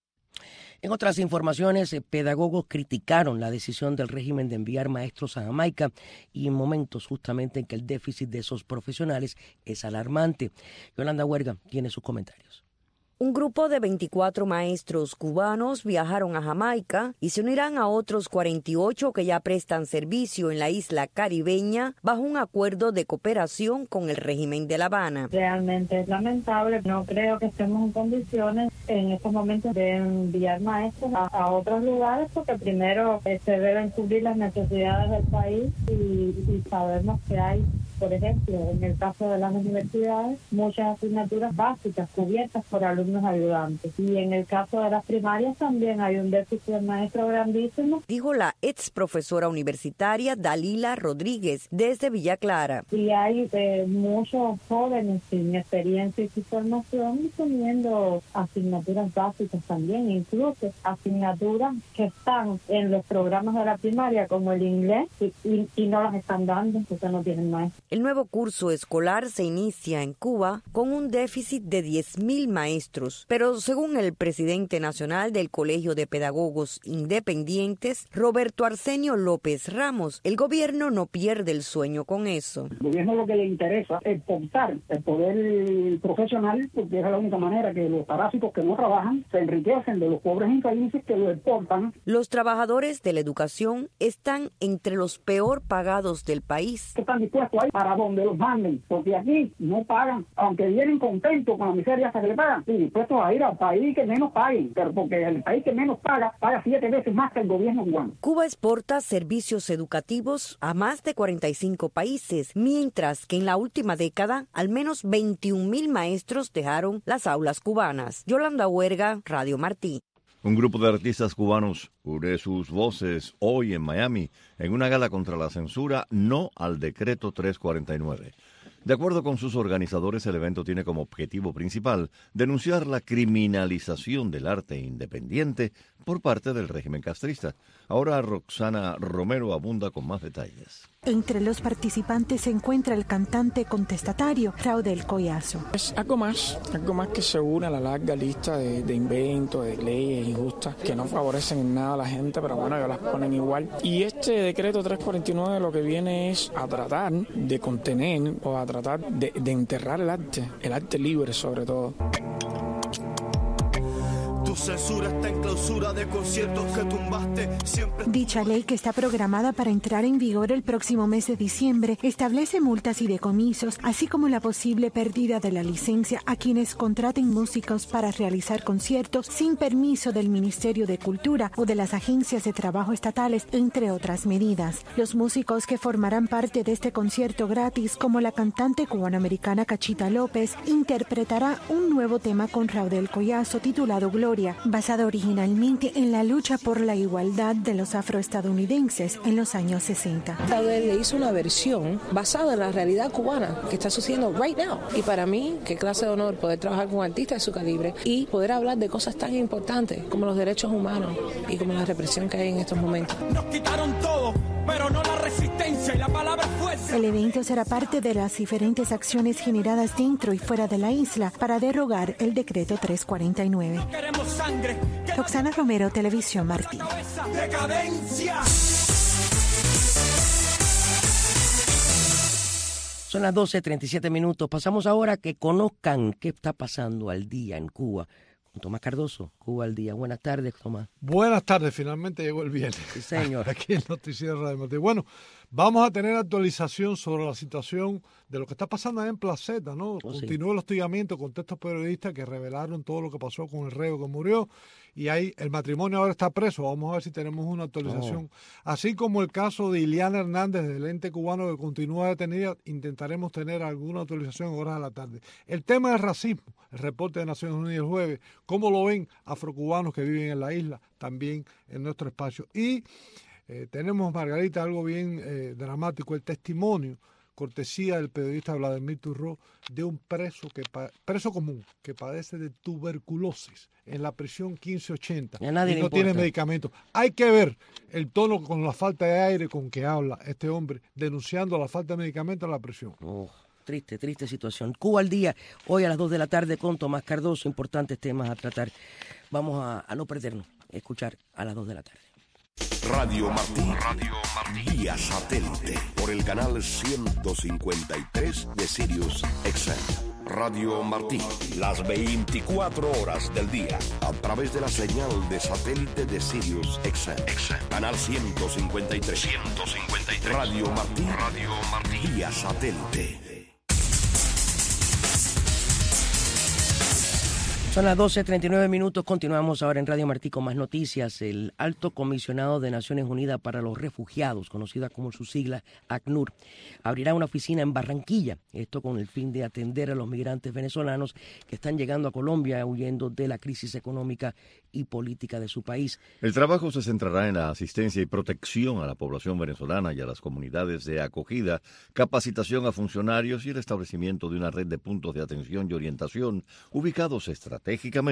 En otras informaciones, pedagogos criticaron la decisión del régimen de enviar maestros a Jamaica y en momentos justamente en que el déficit de esos profesionales es alarmante. Yolanda Huerga tiene sus comentarios. Un grupo de 24 maestros cubanos viajaron a Jamaica y se unirán a otros 48 que ya prestan servicio en la isla caribeña bajo un acuerdo de cooperación con el régimen de La Habana. Realmente es lamentable. No creo que estemos en condiciones en estos momentos de enviar maestros a otros lugares porque primero se deben cubrir las necesidades del país y sabemos que hay, por ejemplo, en el caso de las universidades, muchas asignaturas básicas cubiertas por alumnos ayudantes. Y en el caso de las primarias también hay un déficit de maestro grandísimo. Dijo la ex profesora universitaria Dalila Rodríguez desde Villa Clara. Y hay muchos jóvenes sin experiencia y sin formación teniendo asignaturas básicas también, incluso asignaturas que están en los programas de la primaria como el inglés y no las están dando porque no tienen maestros. El nuevo curso escolar se inicia en Cuba con un déficit de 10,000 maestros, pero según el presidente nacional del Colegio de Pedagogos Independientes, Roberto Arsenio López Ramos, el gobierno no pierde el sueño con eso. El gobierno lo que le interesa es exportar el poder profesional, porque es la única manera que los parásitos que no trabajan se enriquecen de los pobres infelices que lo exportan. Los trabajadores de la educación están entre los peor pagados del país. Están dispuestos a ir para donde los manden, porque aquí no pagan, aunque vienen contentos con la miseria que le pagan, sí, dispuestos a ir al país que menos paguen, pero porque el país que menos paga 7 veces más que el gobierno cubano. Cuba exporta servicios educativos a más de 45 países, mientras que en la última década al menos 21,000 maestros dejaron las aulas cubanas. Yolanda Huerga, Radio Martí. Un grupo de artistas cubanos une sus voces hoy en Miami en una gala contra la censura no al decreto 349. De acuerdo con sus organizadores, el evento tiene como objetivo principal denunciar la criminalización del arte independiente por parte del régimen castrista. Ahora Roxana Romero abunda con más detalles. Entre los participantes se encuentra el cantante contestatario Raudel Collazo. Es algo más que se une a la larga lista de inventos, de leyes injustas que no favorecen en nada a la gente, pero bueno, ellos las ponen igual. Y este decreto 349 lo que viene es a tratar de contener o a tratar de enterrar el arte libre sobre todo. Tu censura está en clausura de conciertos que tumbaste siempre. Dicha ley, que está programada para entrar en vigor el próximo mes de diciembre, establece multas y decomisos, así como la posible pérdida de la licencia a quienes contraten músicos para realizar conciertos sin permiso del Ministerio de Cultura o de las agencias de trabajo estatales, entre otras medidas. Los músicos que formarán parte de este concierto gratis, como la cantante cubanoamericana Cachita López, interpretará un nuevo tema con Raudel Collazo titulado Gloria, basado originalmente en la lucha por la igualdad de los afroestadounidenses en los años 60. Raudel le hizo una versión basada en la realidad cubana que está sucediendo right now. Y para mí, qué clase de honor poder trabajar con artistas de su calibre y poder hablar de cosas tan importantes como los derechos humanos y como la represión que hay en estos momentos. Nos quitaron todo, pero no la resistencia y la palabra fuerza. El evento será parte de las diferentes acciones generadas dentro y fuera de la isla para derogar el decreto 349. No queremos sangre. Roxana Romero, Televisión Martí. Decadencia. Son las 12:37. Pasamos ahora a que conozcan qué está pasando al día en Cuba. Con Tomás Cardoso, Cuba al día. Buenas tardes, Tomás. Buenas tardes, finalmente llegó el viernes. Sí, señor. Aquí el noticiero Radio Martí. Bueno, vamos a tener actualización sobre la situación de lo que está pasando en Placeta, ¿no? Continúa el hostigamiento con textos periodistas que revelaron todo lo que pasó con el reo que murió. Y ahí el matrimonio ahora está preso. Vamos a ver si tenemos una actualización. Así como el caso de Iliana Hernández del ente cubano que continúa detenida, intentaremos tener alguna actualización en horas de la tarde. El tema del racismo, el reporte de Naciones Unidas el jueves, cómo lo ven afrocubanos que viven en la isla, también en nuestro espacio. Y tenemos, Margarita, algo bien dramático, el testimonio, cortesía del periodista Vladimir Turró, de un preso común que padece de tuberculosis en la prisión 1580 y no tiene medicamentos. Hay que ver el tono con la falta de aire con que habla este hombre denunciando la falta de medicamentos en la prisión. Triste situación. Cuba al día, hoy a las 2 de la tarde con Tomás Cardoso, importantes temas a tratar. Vamos a no perdernos, escuchar a las 2 de la tarde. Radio Martí vía satélite por el canal 153 de Sirius XM. Radio Martí, las 24 horas del día, a través de la señal de satélite de Sirius XM. Canal 153. Radio Martí vía satélite. Son las 12:39 minutos. Continuamos ahora en Radio Martí con más noticias. El Alto Comisionado de Naciones Unidas para los Refugiados, conocida como su sigla ACNUR, abrirá una oficina en Barranquilla. Esto con el fin de atender a los migrantes venezolanos que están llegando a Colombia huyendo de la crisis económica y política de su país. El trabajo se centrará en la asistencia y protección a la población venezolana y a las comunidades de acogida, capacitación a funcionarios y el establecimiento de una red de puntos de atención y orientación ubicados estratégicamente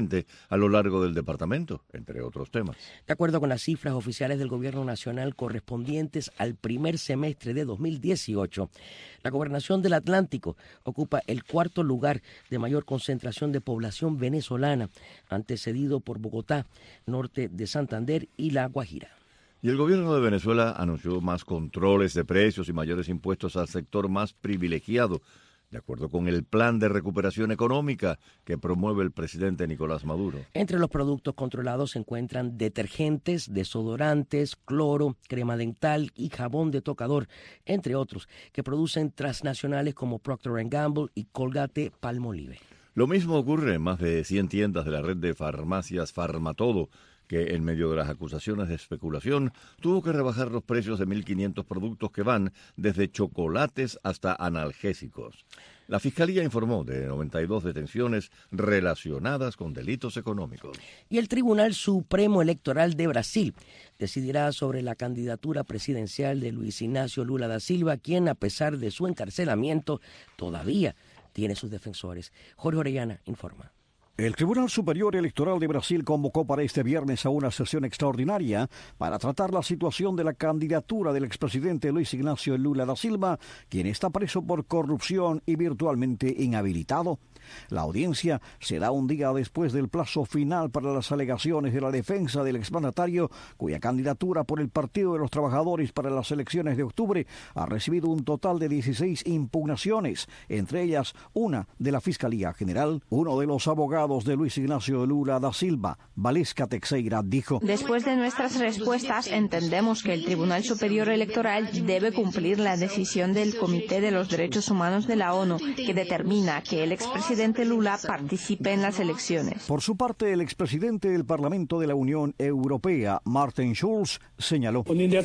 a lo largo del departamento, entre otros temas. De acuerdo con las cifras oficiales del Gobierno Nacional correspondientes al primer semestre de 2018, la Gobernación del Atlántico ocupa el cuarto lugar de mayor concentración de población venezolana, antecedido por Bogotá, norte de Santander y La Guajira. Y el gobierno de Venezuela anunció más controles de precios y mayores impuestos al sector más privilegiado, de acuerdo con el plan de recuperación económica que promueve el presidente Nicolás Maduro. Entre los productos controlados se encuentran detergentes, desodorantes, cloro, crema dental y jabón de tocador, entre otros, que producen transnacionales como Procter & Gamble y Colgate-Palmolive. Lo mismo ocurre en más de 100 tiendas de la red de farmacias Farmatodo, que en medio de las acusaciones de especulación tuvo que rebajar los precios de 1.500 productos que van desde chocolates hasta analgésicos. La Fiscalía informó de 92 detenciones relacionadas con delitos económicos. Y el Tribunal Supremo Electoral de Brasil decidirá sobre la candidatura presidencial de Luis Ignacio Lula da Silva, quien, a pesar de su encarcelamiento, todavía tiene sus defensores. Jorge Orellana informa. El Tribunal Superior Electoral de Brasil convocó para este viernes a una sesión extraordinaria para tratar la situación de la candidatura del expresidente Luis Ignacio Lula da Silva, quien está preso por corrupción y virtualmente inhabilitado. La audiencia se da un día después del plazo final para las alegaciones de la defensa del exmandatario, cuya candidatura por el Partido de los Trabajadores para las elecciones de octubre ha recibido un total de 16 impugnaciones, entre ellas una de la Fiscalía General. Uno de los abogados de Luis Ignacio Lula da Silva, Valesca Teixeira, dijo: Después de nuestras respuestas, entendemos que el Tribunal Superior Electoral debe cumplir la decisión del Comité de los Derechos Humanos de la ONU, que determina que el expresidente Lula participe en las elecciones. Por su parte, el expresidente del Parlamento de la Unión Europea, Martin Schulz, señaló: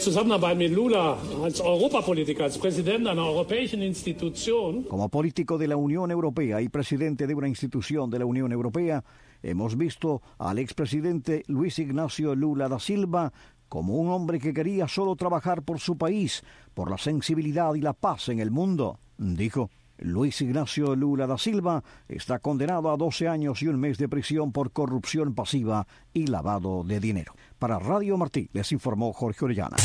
Como político de la Unión Europea y presidente de una institución de la Unión Europea, hemos visto al expresidente Luis Ignacio Lula da Silva como un hombre que quería solo trabajar por su país, por la sensibilidad y la paz en el mundo, dijo. Luis Ignacio Lula da Silva está condenado a 12 años y un mes de prisión por corrupción pasiva y lavado de dinero. Para Radio Martí, les informó Jorge Orellana.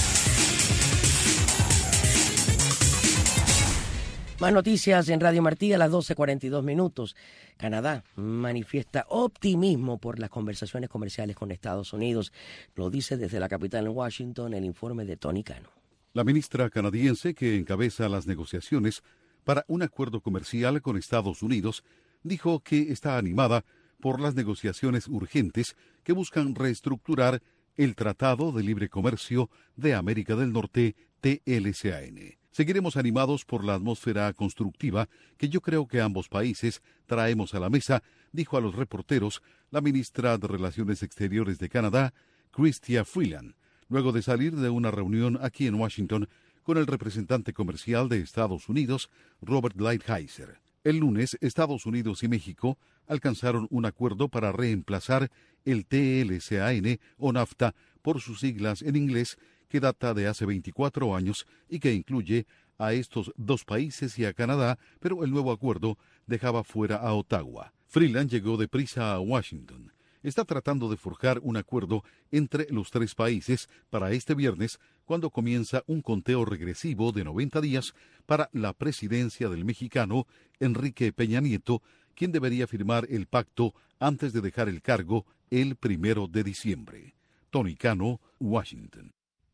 Más noticias en Radio Martí a las 12:42 minutos. Canadá manifiesta optimismo por las conversaciones comerciales con Estados Unidos. Lo dice desde la capital en Washington el informe de Tony Cano. La ministra canadiense que encabeza las negociaciones para un acuerdo comercial con Estados Unidos dijo que está animada por las negociaciones urgentes que buscan reestructurar el Tratado de Libre Comercio de América del Norte, TLCAN. Seguiremos animados por la atmósfera constructiva que yo creo que ambos países traemos a la mesa, dijo a los reporteros la ministra de Relaciones Exteriores de Canadá, Chrystia Freeland, luego de salir de una reunión aquí en Washington con el representante comercial de Estados Unidos, Robert Lighthizer. El lunes, Estados Unidos y México alcanzaron un acuerdo para reemplazar el TLCAN o NAFTA por sus siglas en inglés, que data de hace 24 años y que incluye a estos dos países y a Canadá, pero el nuevo acuerdo dejaba fuera a Ottawa. Freeland llegó deprisa a Washington. está tratando de forjar un acuerdo entre los tres países para este viernes, cuando comienza un conteo regresivo de 90 días para la presidencia del mexicano Enrique Peña Nieto, quien debería firmar el pacto antes de dejar el cargo el 1 de diciembre. Tony Cano, Washington.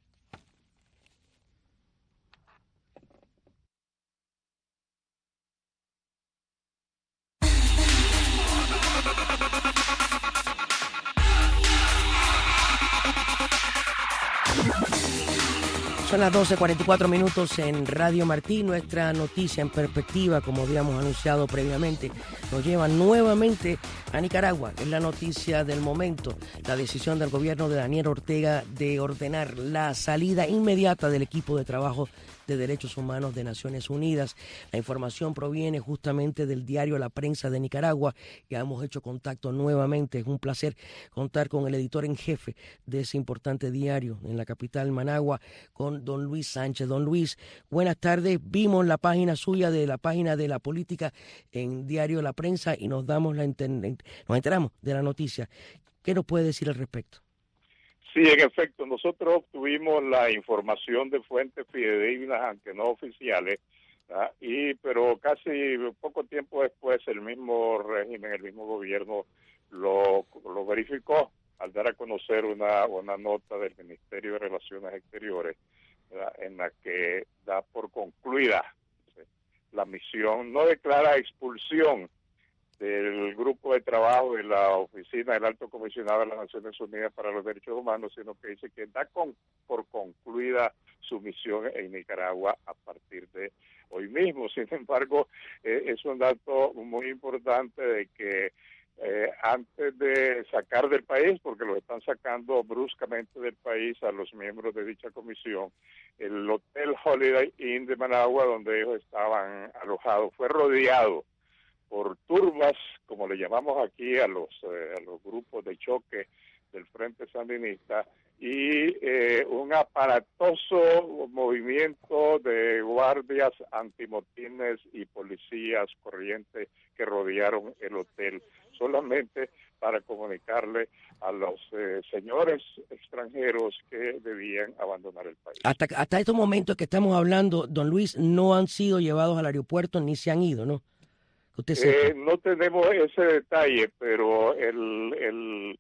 Son las 12:44 en Radio Martí. Nuestra noticia en perspectiva, como habíamos anunciado previamente, nos lleva nuevamente a Nicaragua. Es la noticia del momento, la decisión del gobierno de Daniel Ortega de ordenar la salida inmediata del equipo de trabajo de Derechos Humanos de Naciones Unidas. La información proviene justamente del diario La Prensa de Nicaragua. Ya hemos hecho contacto nuevamente. Es un placer contar con el editor en jefe de ese importante diario en la capital, Managua, con don Luis Sánchez. Don Luis, buenas tardes. Vimos la página suya de la página de la política en diario La Prensa y nos enteramos de la noticia. ¿Qué nos puede decir al respecto? Sí, en efecto, nosotros obtuvimos la información de fuentes fidedignas, aunque no oficiales, pero casi poco tiempo después el mismo régimen, el mismo gobierno lo verificó al dar a conocer una nota del Ministerio de Relaciones Exteriores, ¿verdad?, en la que da por concluida la misión, no declara expulsión del grupo de trabajo de la Oficina del Alto Comisionado de las Naciones Unidas para los Derechos Humanos, sino que dice que da por concluida su misión en Nicaragua a partir de hoy mismo. Sin embargo, es un dato muy importante de que antes de sacar del país, porque lo están sacando bruscamente del país a los miembros de dicha comisión, el Hotel Holiday Inn de Managua, donde ellos estaban alojados, fue rodeado por turbas, como le llamamos aquí a los grupos de choque del Frente Sandinista, y un aparatoso movimiento de guardias antimotines y policías corrientes que rodearon el hotel, solamente para comunicarle a los señores extranjeros que debían abandonar el país. Hasta estos momentos que estamos hablando, don Luis, no han sido llevados al aeropuerto ni se han ido, ¿no? No tenemos ese detalle, pero el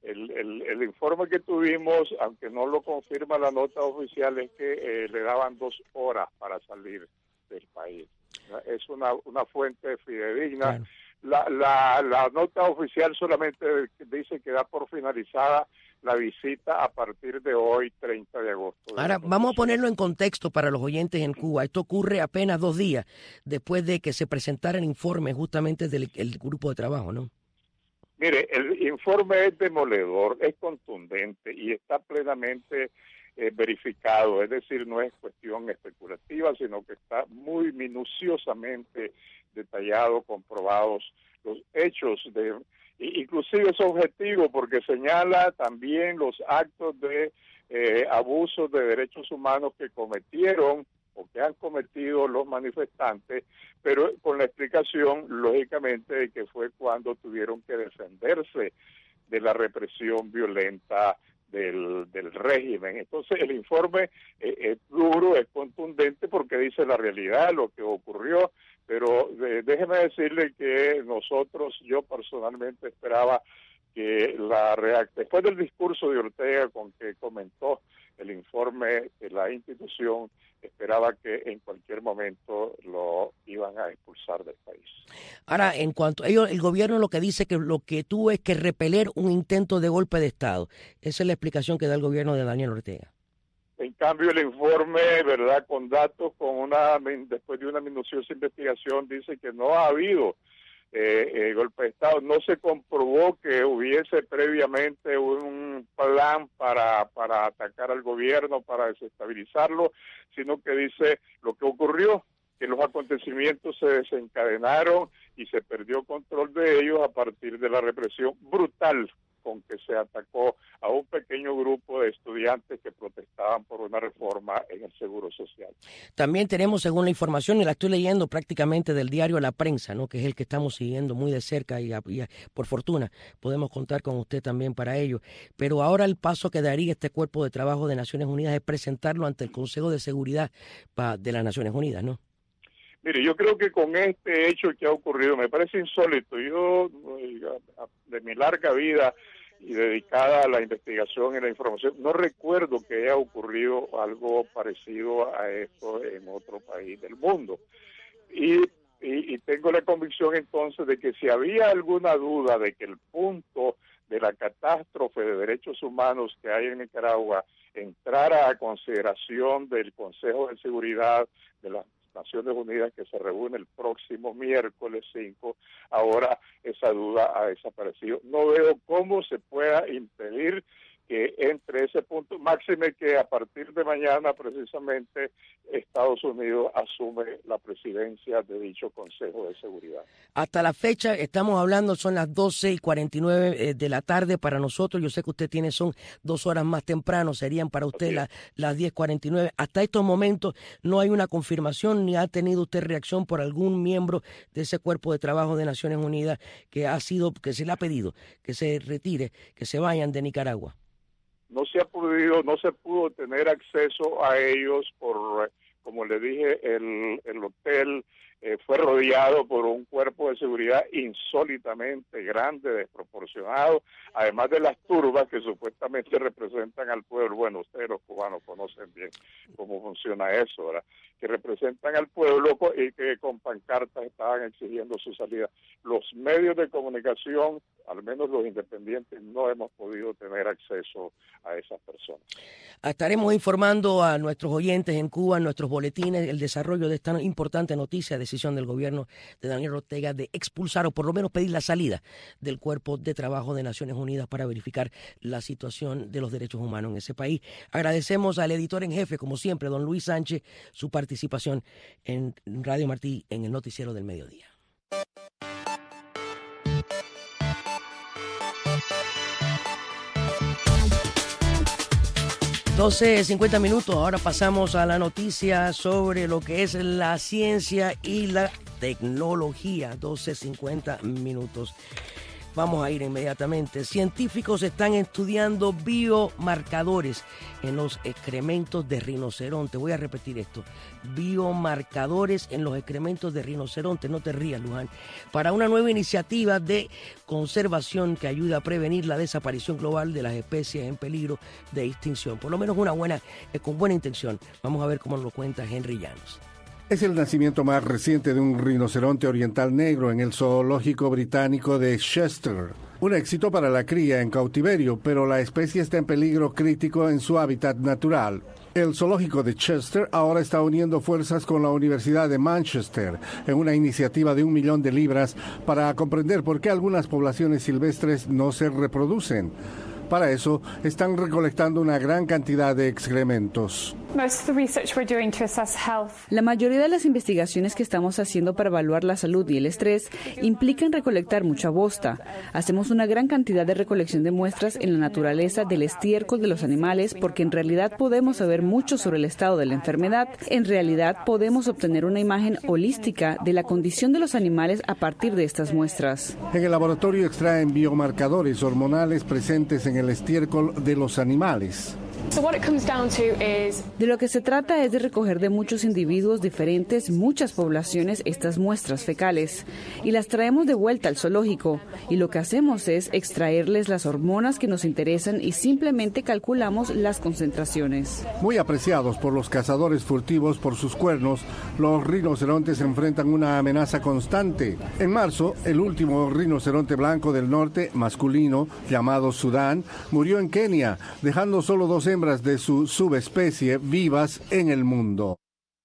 informe que tuvimos, aunque no lo confirma la nota oficial, es que le daban 2 horas para salir del país. Es una fuente fidedigna. Claro. La nota oficial solamente dice que da por finalizada la visita a partir de hoy, 30 de agosto. Ahora, vamos a ponerlo en contexto para los oyentes en Cuba. Esto ocurre apenas 2 días después de que se presentara el informe justamente del grupo de trabajo, ¿no? Mire, el informe es demoledor, es contundente y está plenamente verificado. Es decir, no es cuestión especulativa, sino que está muy minuciosamente detallado, comprobados los hechos de... Inclusive es objetivo porque señala también los actos de abusos de derechos humanos que cometieron o que han cometido los manifestantes, pero con la explicación, lógicamente, de que fue cuando tuvieron que defenderse de la represión violenta del régimen. Entonces el informe es duro, es contundente porque dice la realidad, lo que ocurrió, pero déjeme decirle que yo personalmente esperaba que después del discurso de Ortega con que comentó el informe de la institución, esperaba que en cualquier momento lo iban a expulsar del país. Ahora, en cuanto a ello, el gobierno lo que dice que lo que tuvo es que repeler un intento de golpe de Estado. Esa es la explicación que da el gobierno de Daniel Ortega. En cambio, el informe, verdad, con datos, después de una minuciosa investigación, dice que no ha habido golpe de Estado. No se comprobó que hubiese previamente un plan para atacar al gobierno, para desestabilizarlo, sino que dice lo que ocurrió, que los acontecimientos se desencadenaron y se perdió control de ellos a partir de la represión brutal con que se atacó a un pequeño grupo de estudiantes estudiantes que protestaban por una reforma en el Seguro Social. También tenemos, según la información, y la estoy leyendo prácticamente del diario La Prensa, ¿no?, que es el que estamos siguiendo muy de cerca y por fortuna podemos contar con usted también para ello. Pero ahora el paso que daría este cuerpo de trabajo de Naciones Unidas es presentarlo ante el Consejo de Seguridad de las Naciones Unidas, ¿no? Mire, yo creo que con este hecho que ha ocurrido, me parece insólito. Yo, de mi larga vida y dedicada a la investigación y la información, no recuerdo que haya ocurrido algo parecido a esto en otro país del mundo. Y tengo la convicción entonces de que si había alguna duda de que el punto de la catástrofe de derechos humanos que hay en Nicaragua entrara a consideración del Consejo de Seguridad de las Naciones Unidas, que se reúne el próximo miércoles 5, ahora esa duda ha desaparecido. No veo cómo se pueda impedir que entre ese punto, máxime que a partir de mañana precisamente Estados Unidos asume la presidencia de dicho Consejo de Seguridad. Hasta la fecha estamos hablando, son las 12:49 de la tarde para nosotros. Yo sé que usted son 2 horas más temprano, serían para usted las 10:49. Hasta estos momentos no hay una confirmación ni ha tenido usted reacción por algún miembro de ese cuerpo de trabajo de Naciones Unidas que se le ha pedido que se retire, que se vayan de Nicaragua. No se pudo tener acceso a ellos por, como le dije, el hotel fue rodeado por un cuerpo de seguridad insólitamente grande, desproporcionado, además de las turbas que supuestamente representan al pueblo. Bueno, ustedes los cubanos conocen bien cómo funciona eso, ¿verdad? Que representan al pueblo y que con pancartas estaban exigiendo su salida. Los medios de comunicación, al menos los independientes, no hemos podido tener acceso a esas personas. Estaremos informando a nuestros oyentes en Cuba, en nuestros boletines, el desarrollo de esta importante noticia, decisión del gobierno de Daniel Ortega de expulsar o por lo menos pedir la salida del Cuerpo de Trabajo de Naciones Unidas para verificar la situación de los derechos humanos en ese país. Agradecemos al editor en jefe, como siempre, don Luis Sánchez, su participación en Radio Martí en el Noticiero del Mediodía. $12:50. Ahora pasamos a la noticia sobre lo que es la ciencia y la tecnología. 12:50. Vamos a ir inmediatamente. Científicos están estudiando biomarcadores en los excrementos de rinoceronte. Voy a repetir esto. Biomarcadores en los excrementos de rinoceronte. No te rías, Luján. Para una nueva iniciativa de conservación que ayuda a prevenir la desaparición global de las especies en peligro de extinción. Por lo menos con buena intención. Vamos a ver cómo nos lo cuenta Henry Llanos. Es el nacimiento más reciente de un rinoceronte oriental negro en el zoológico británico de Chester. Un éxito para la cría en cautiverio, pero la especie está en peligro crítico en su hábitat natural. El zoológico de Chester ahora está uniendo fuerzas con la Universidad de Manchester en una iniciativa de $1 millón para comprender por qué algunas poblaciones silvestres no se reproducen. Para eso, están recolectando una gran cantidad de excrementos. La mayoría de las investigaciones que estamos haciendo para evaluar la salud y el estrés implican recolectar mucha bosta. Hacemos una gran cantidad de recolección de muestras en la naturaleza del estiércol de los animales porque en realidad podemos saber mucho sobre el estado de la enfermedad. En realidad podemos obtener una imagen holística de la condición de los animales a partir de estas muestras. En el laboratorio extraen biomarcadores hormonales presentes en el estiércol de los animales. De lo que se trata es de recoger de muchos individuos diferentes, muchas poblaciones, estas muestras fecales y las traemos de vuelta al zoológico y lo que hacemos es extraerles las hormonas que nos interesan y simplemente calculamos las concentraciones. Muy apreciados por los cazadores furtivos por sus cuernos, los rinocerontes enfrentan una amenaza constante. En marzo, el último rinoceronte blanco del norte, masculino, llamado Sudán, murió en Kenia, dejando solo 2 hembras de su subespecie vivas en el mundo.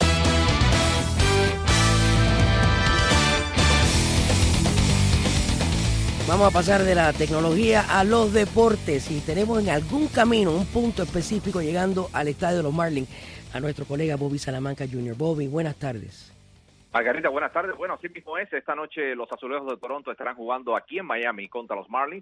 Vamos a pasar de la tecnología a los deportes y tenemos en algún camino un punto específico llegando al estadio de los Marlins a nuestro colega Bobby Salamanca Jr. Bobby, buenas tardes. Margarita, buenas tardes. Bueno, así mismo es. Esta noche los Azulejos de Toronto estarán jugando aquí en Miami contra los Marlins.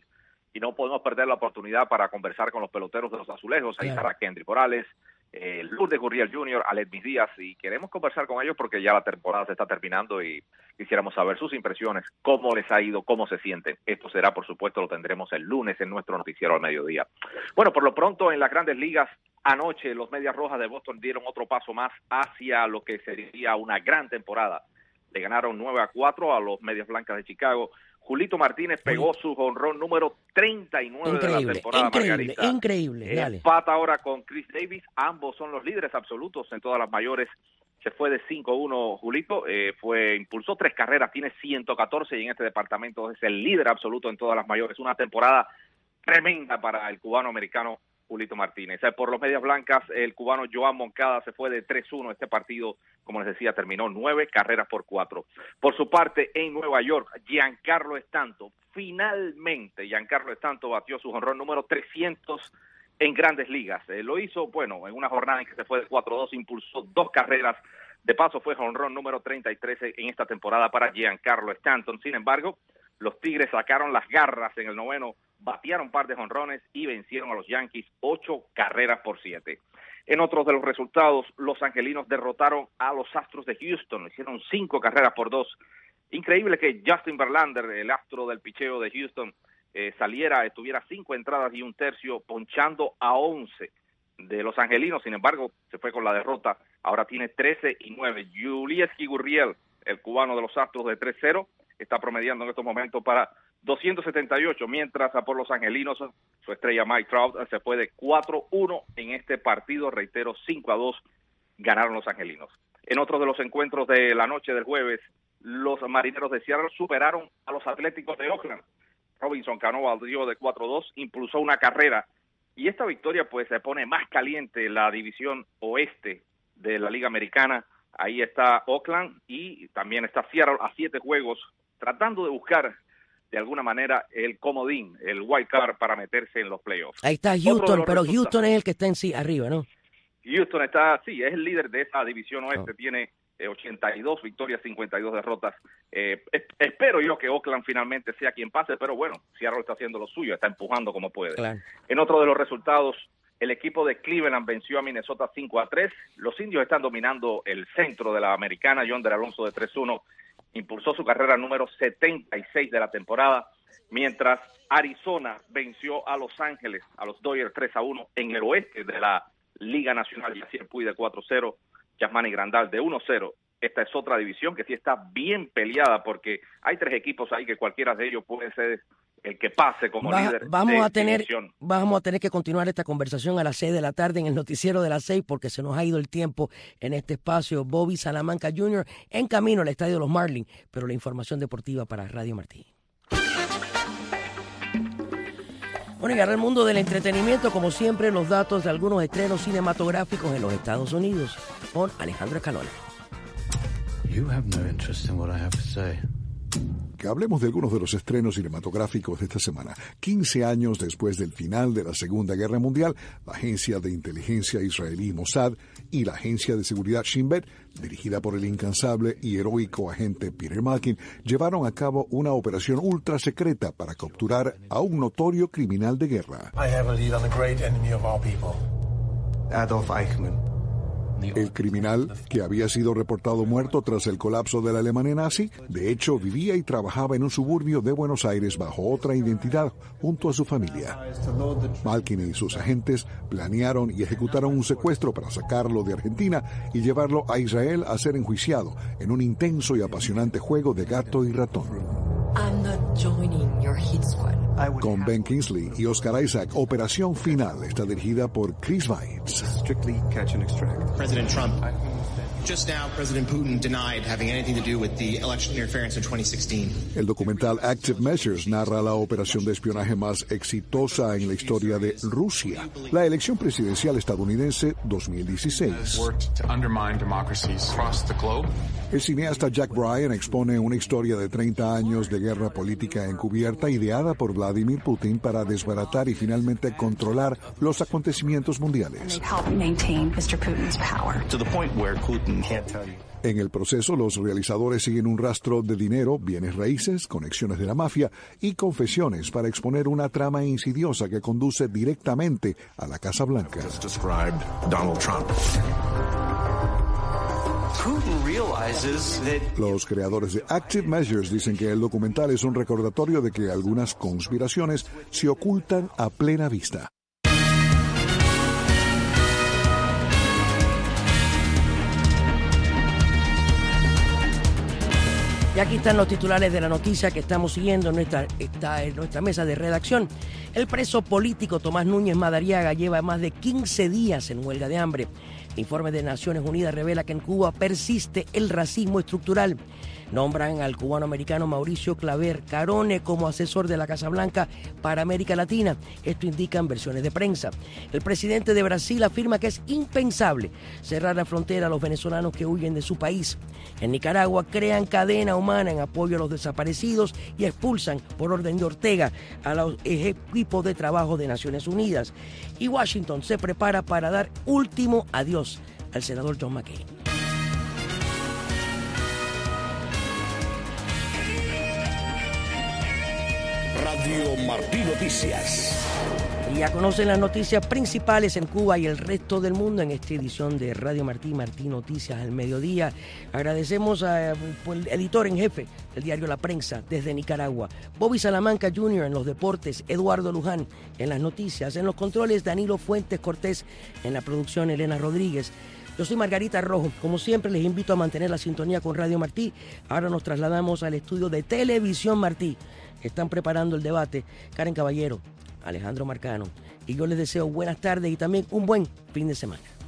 y no podemos perder la oportunidad para conversar con los peloteros de los Azulejos. Ahí estará Kendry Morales, Lourdes Gurriel Jr., Aledmis Díaz, y queremos conversar con ellos porque ya la temporada se está terminando y quisiéramos saber sus impresiones, cómo les ha ido, cómo se sienten. Esto será, por supuesto, lo tendremos el lunes en nuestro noticiero al mediodía. Bueno, por lo pronto, en las Grandes Ligas, anoche los Medias Rojas de Boston dieron otro paso más hacia lo que sería una gran temporada. Le ganaron 9-4 a los Medias Blancas de Chicago. Julito Martínez pegó su jonrón número 39 de la temporada, Margarita. Increíble, dale. Empata ahora con Chris Davis. Ambos son los líderes absolutos en todas las mayores. Se fue de 5-1 Julito, impulsó 3 carreras, tiene 114 y en este departamento es el líder absoluto en todas las mayores. Una temporada tremenda para el cubano-americano Julito Martínez. Por los Medias Blancas, el cubano Joan Moncada se fue de 3-1. Este partido, como les decía, terminó 9 carreras por 4. Por su parte, en Nueva York, Giancarlo Stanton, finalmente Giancarlo Stanton batió su jonrón número 300 en Grandes Ligas. Lo hizo, en una jornada en que se fue de 4-2, impulsó 2 carreras. De paso, fue jonrón número 33 en esta temporada para Giancarlo Stanton. Sin embargo, los Tigres sacaron las garras en el noveno, batearon un par de jonrones y vencieron a los Yankees 8 carreras por 7. En otros de los resultados, los angelinos derrotaron a los Astros de Houston, hicieron 5 carreras por 2. Increíble que Justin Verlander, el astro del picheo de Houston, tuviera 5 entradas y un tercio, ponchando a 11 de los angelinos. Sin embargo, se fue con la derrota. Ahora tiene 13-9. Yulieski Gurriel, el cubano de los Astros, de 3-0, está promediando en estos momentos para 278, mientras por los angelinos su estrella Mike Trout se fue de 4-1 en este partido. Reitero, 5-2 ganaron los angelinos. En otro de los encuentros de la noche del jueves, los marineros de Seattle superaron a los Atléticos de Oakland. Robinson Cano batió de 4-2, impulsó una carrera, y esta victoria se pone más caliente la división oeste de la Liga Americana. Ahí está Oakland y también está Seattle a 7 juegos, tratando de buscar de alguna manera el comodín, el wild card para meterse en los playoffs. Ahí está Houston, pero Houston es el que está arriba, ¿no? Houston es el líder de esa división oeste, tiene 82 victorias, 52 derrotas. Espero yo que Oakland finalmente sea quien pase, pero Seattle está haciendo lo suyo, está empujando como puede. Claro. En otro de los resultados, el equipo de Cleveland venció a Minnesota 5-3. Los indios están dominando el centro de la americana. Yonder Alonso de 3-1 impulsó su carrera número 76 de la temporada, mientras Arizona venció a Los Ángeles, a los Dodgers 3-1 en el oeste de la Liga Nacional. Yasiel Puig de 4-0, Yasmani Grandal de 1-0. Esta es otra división que sí está bien peleada porque hay 3 equipos ahí que cualquiera de ellos puede ser el que pase como líder. Vamos a tener que continuar esta conversación a las 6 de la tarde en el noticiero de las 6 porque se nos ha ido el tiempo en este espacio. Bobby Salamanca Jr. en camino al estadio de los Marlins, pero la información deportiva para Radio Martí. Bueno, y ahora el mundo del entretenimiento, como siempre, los datos de algunos estrenos cinematográficos en los Estados Unidos con Alejandro Escalona. You have no interest in what I have to say. Que hablemos de algunos de los estrenos cinematográficos de esta semana. 15 años después del final de la Segunda Guerra Mundial, la agencia de inteligencia israelí Mossad y la agencia de seguridad Shin Bet, dirigida por el incansable y heroico agente Peter Malkin, llevaron a cabo una operación ultra secreta para capturar a un notorio criminal de guerra. I have a lead on the great enemy of our people, Adolf Eichmann. El criminal, que había sido reportado muerto tras el colapso de la Alemania nazi, de hecho vivía y trabajaba en un suburbio de Buenos Aires bajo otra identidad junto a su familia. Malkin y sus agentes planearon y ejecutaron un secuestro para sacarlo de Argentina y llevarlo a Israel a ser enjuiciado en un intenso y apasionante juego de gato y ratón. I'm not joining your hit squad. Con Ben Kingsley y Oscar Isaac, Operación Final está dirigida por Chris Weitz. Strictly catch and extract. President Trump. Just now, President Putin denied having anything to do with the election interference in 2016. El documental Active Measures narra la operación de espionaje más exitosa en la historia de Rusia, la elección presidencial estadounidense 2016. El cineasta Jack Bryan expone una historia de 30 años de guerra política encubierta ideada por Vladimir Putin para desbaratar y finalmente controlar los acontecimientos mundiales. To the point where Putin En el proceso, los realizadores siguen un rastro de dinero, bienes raíces, conexiones de la mafia y confesiones para exponer una trama insidiosa que conduce directamente a la Casa Blanca. Los creadores de Active Measures dicen que el documental es un recordatorio de que algunas conspiraciones se ocultan a plena vista. Y aquí están los titulares de la noticia que estamos siguiendo en nuestra mesa de redacción. El preso político Tomás Núñez Madariaga lleva más de 15 días en huelga de hambre. El informe de Naciones Unidas revela que en Cuba persiste el racismo estructural. Nombran al cubano-americano Mauricio Claver Carone como asesor de la Casa Blanca para América Latina. Esto indican versiones de prensa. El presidente de Brasil afirma que es impensable cerrar la frontera a los venezolanos que huyen de su país. En Nicaragua crean cadena humana en apoyo a los desaparecidos y expulsan por orden de Ortega a los equipos de trabajo de Naciones Unidas. Y Washington se prepara para dar último adiós al senador John McCain. Radio Martí Noticias. Y ya conocen las noticias principales en Cuba y el resto del mundo en esta edición de Radio Martí Noticias al mediodía. Agradecemos al editor en jefe del diario La Prensa desde Nicaragua, Bobby Salamanca Jr. en los deportes, Eduardo Luján en las noticias, en los controles Danilo Fuentes Cortés, en la producción Elena Rodríguez. Yo soy Margarita Rojo. Como siempre, les invito a mantener la sintonía con Radio Martí. Ahora nos trasladamos al estudio de Televisión Martí. Están preparando el debate Karen Caballero, Alejandro Marcano. Y yo les deseo buenas tardes y también un buen fin de semana.